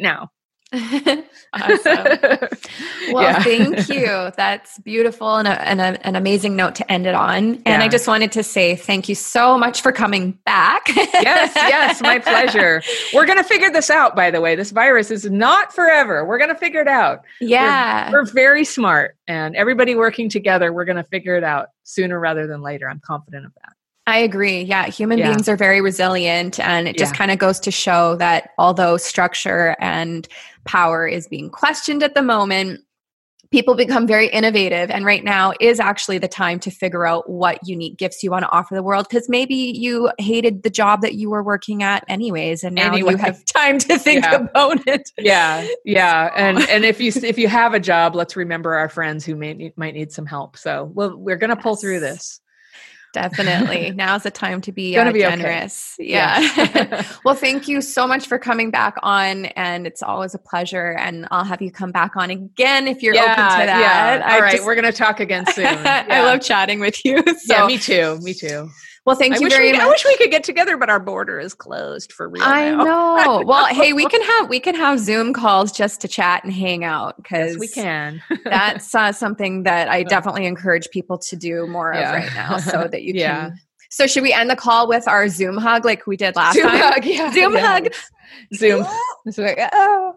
Awesome. Well, thank you. That's beautiful and an amazing note to end it on. And I just wanted to say thank you so much for coming back. Yes, my pleasure. We're going to figure this out, by the way. This virus is not forever. We're going to figure it out. Yeah. We're very smart, and everybody working together, we're going to figure it out sooner rather than later. I'm confident of that. I agree. Yeah. Human beings are very resilient, and it just kind of goes to show that although structure and power is being questioned at the moment, people become very innovative. And right now is actually the time to figure out what unique gifts you want to offer the world. Because maybe you hated the job that you were working at anyways, and now you have time to think about it. Yeah. And if you have a job, let's remember our friends who might need some help. So we're going to pull through this. Definitely. Now's the time to be generous. Okay. Yeah. Well, thank you so much for coming back on, and it's always a pleasure, and I'll have you come back on again if you're open to that. All right. We're going to talk again soon. I love chatting with you. So. Yeah, me too. Well, thank you very much. I wish we could get together, but our border is closed for real. I know. Well, hey, we can have Zoom calls just to chat and hang out, because we can. That's something that I definitely encourage people to do more of right now, so that you can. So should we end the call with our Zoom hug like we did last time? Hug, Zoom hug. Zoom. It's like, oh.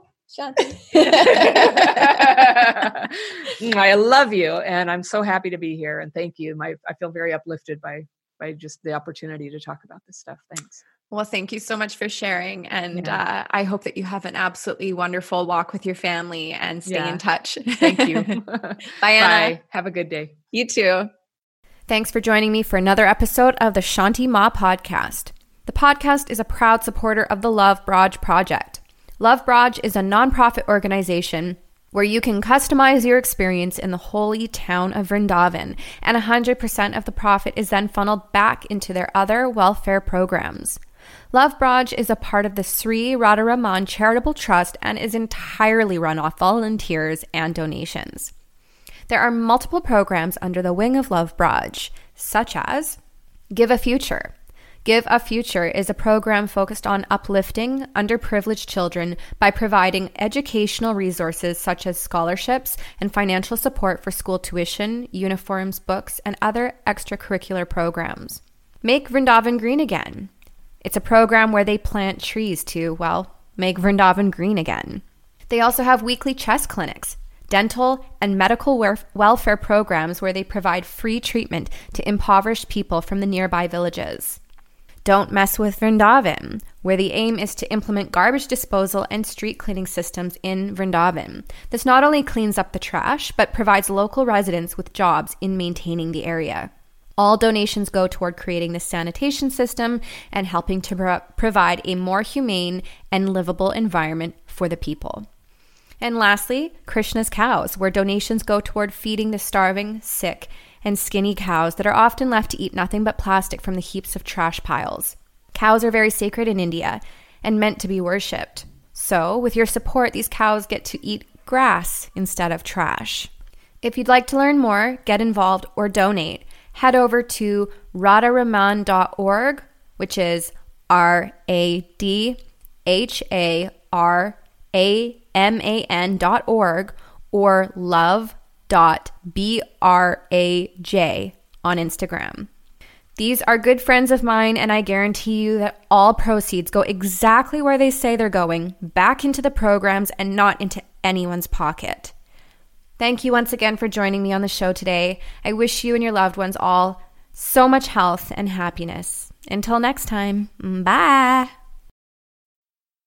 I love you, and I'm so happy to be here, and thank you. I feel very uplifted by just the opportunity to talk about this stuff. Thanks. Well, thank you so much for sharing. And I hope that you have an absolutely wonderful walk with your family, and stay in touch. Thank you. Bye, Anna. Bye. Have a good day. You too. Thanks for joining me for another episode of the Shanti Ma Podcast. The podcast is a proud supporter of the Love Braj Project. Love Braj is a nonprofit organization where you can customize your experience in the holy town of Vrindavan, and 100% of the profit is then funneled back into their other welfare programs. Love Braj is a part of the Sri Radharaman Charitable Trust and is entirely run off volunteers and donations. There are multiple programs under the wing of Love Braj, such as Give a Future. Give a Future is a program focused on uplifting underprivileged children by providing educational resources such as scholarships and financial support for school tuition, uniforms, books, and other extracurricular programs. Make Vrindavan Green Again. It's a program where they plant trees to, make Vrindavan green again. They also have weekly chess clinics, dental and medical welfare programs where they provide free treatment to impoverished people from the nearby villages. Don't Mess with Vrindavan, where the aim is to implement garbage disposal and street cleaning systems in Vrindavan. This not only cleans up the trash, but provides local residents with jobs in maintaining the area. All donations go toward creating the sanitation system and helping to provide a more humane and livable environment for the people. And lastly, Krishna's Cows, where donations go toward feeding the starving, sick, and skinny cows that are often left to eat nothing but plastic from the heaps of trash piles. Cows are very sacred in India and meant to be worshipped. So, with your support, these cows get to eat grass instead of trash. If you'd like to learn more, get involved, or donate, head over to radharaman.org, which is radharaman.org, or love.braj on Instagram. These are good friends of mine, and I guarantee you that all proceeds go exactly where they say they're going, back into the programs and not into anyone's pocket. Thank you once again for joining me on the show today. I wish you and your loved ones all so much health and happiness. Until next time, bye.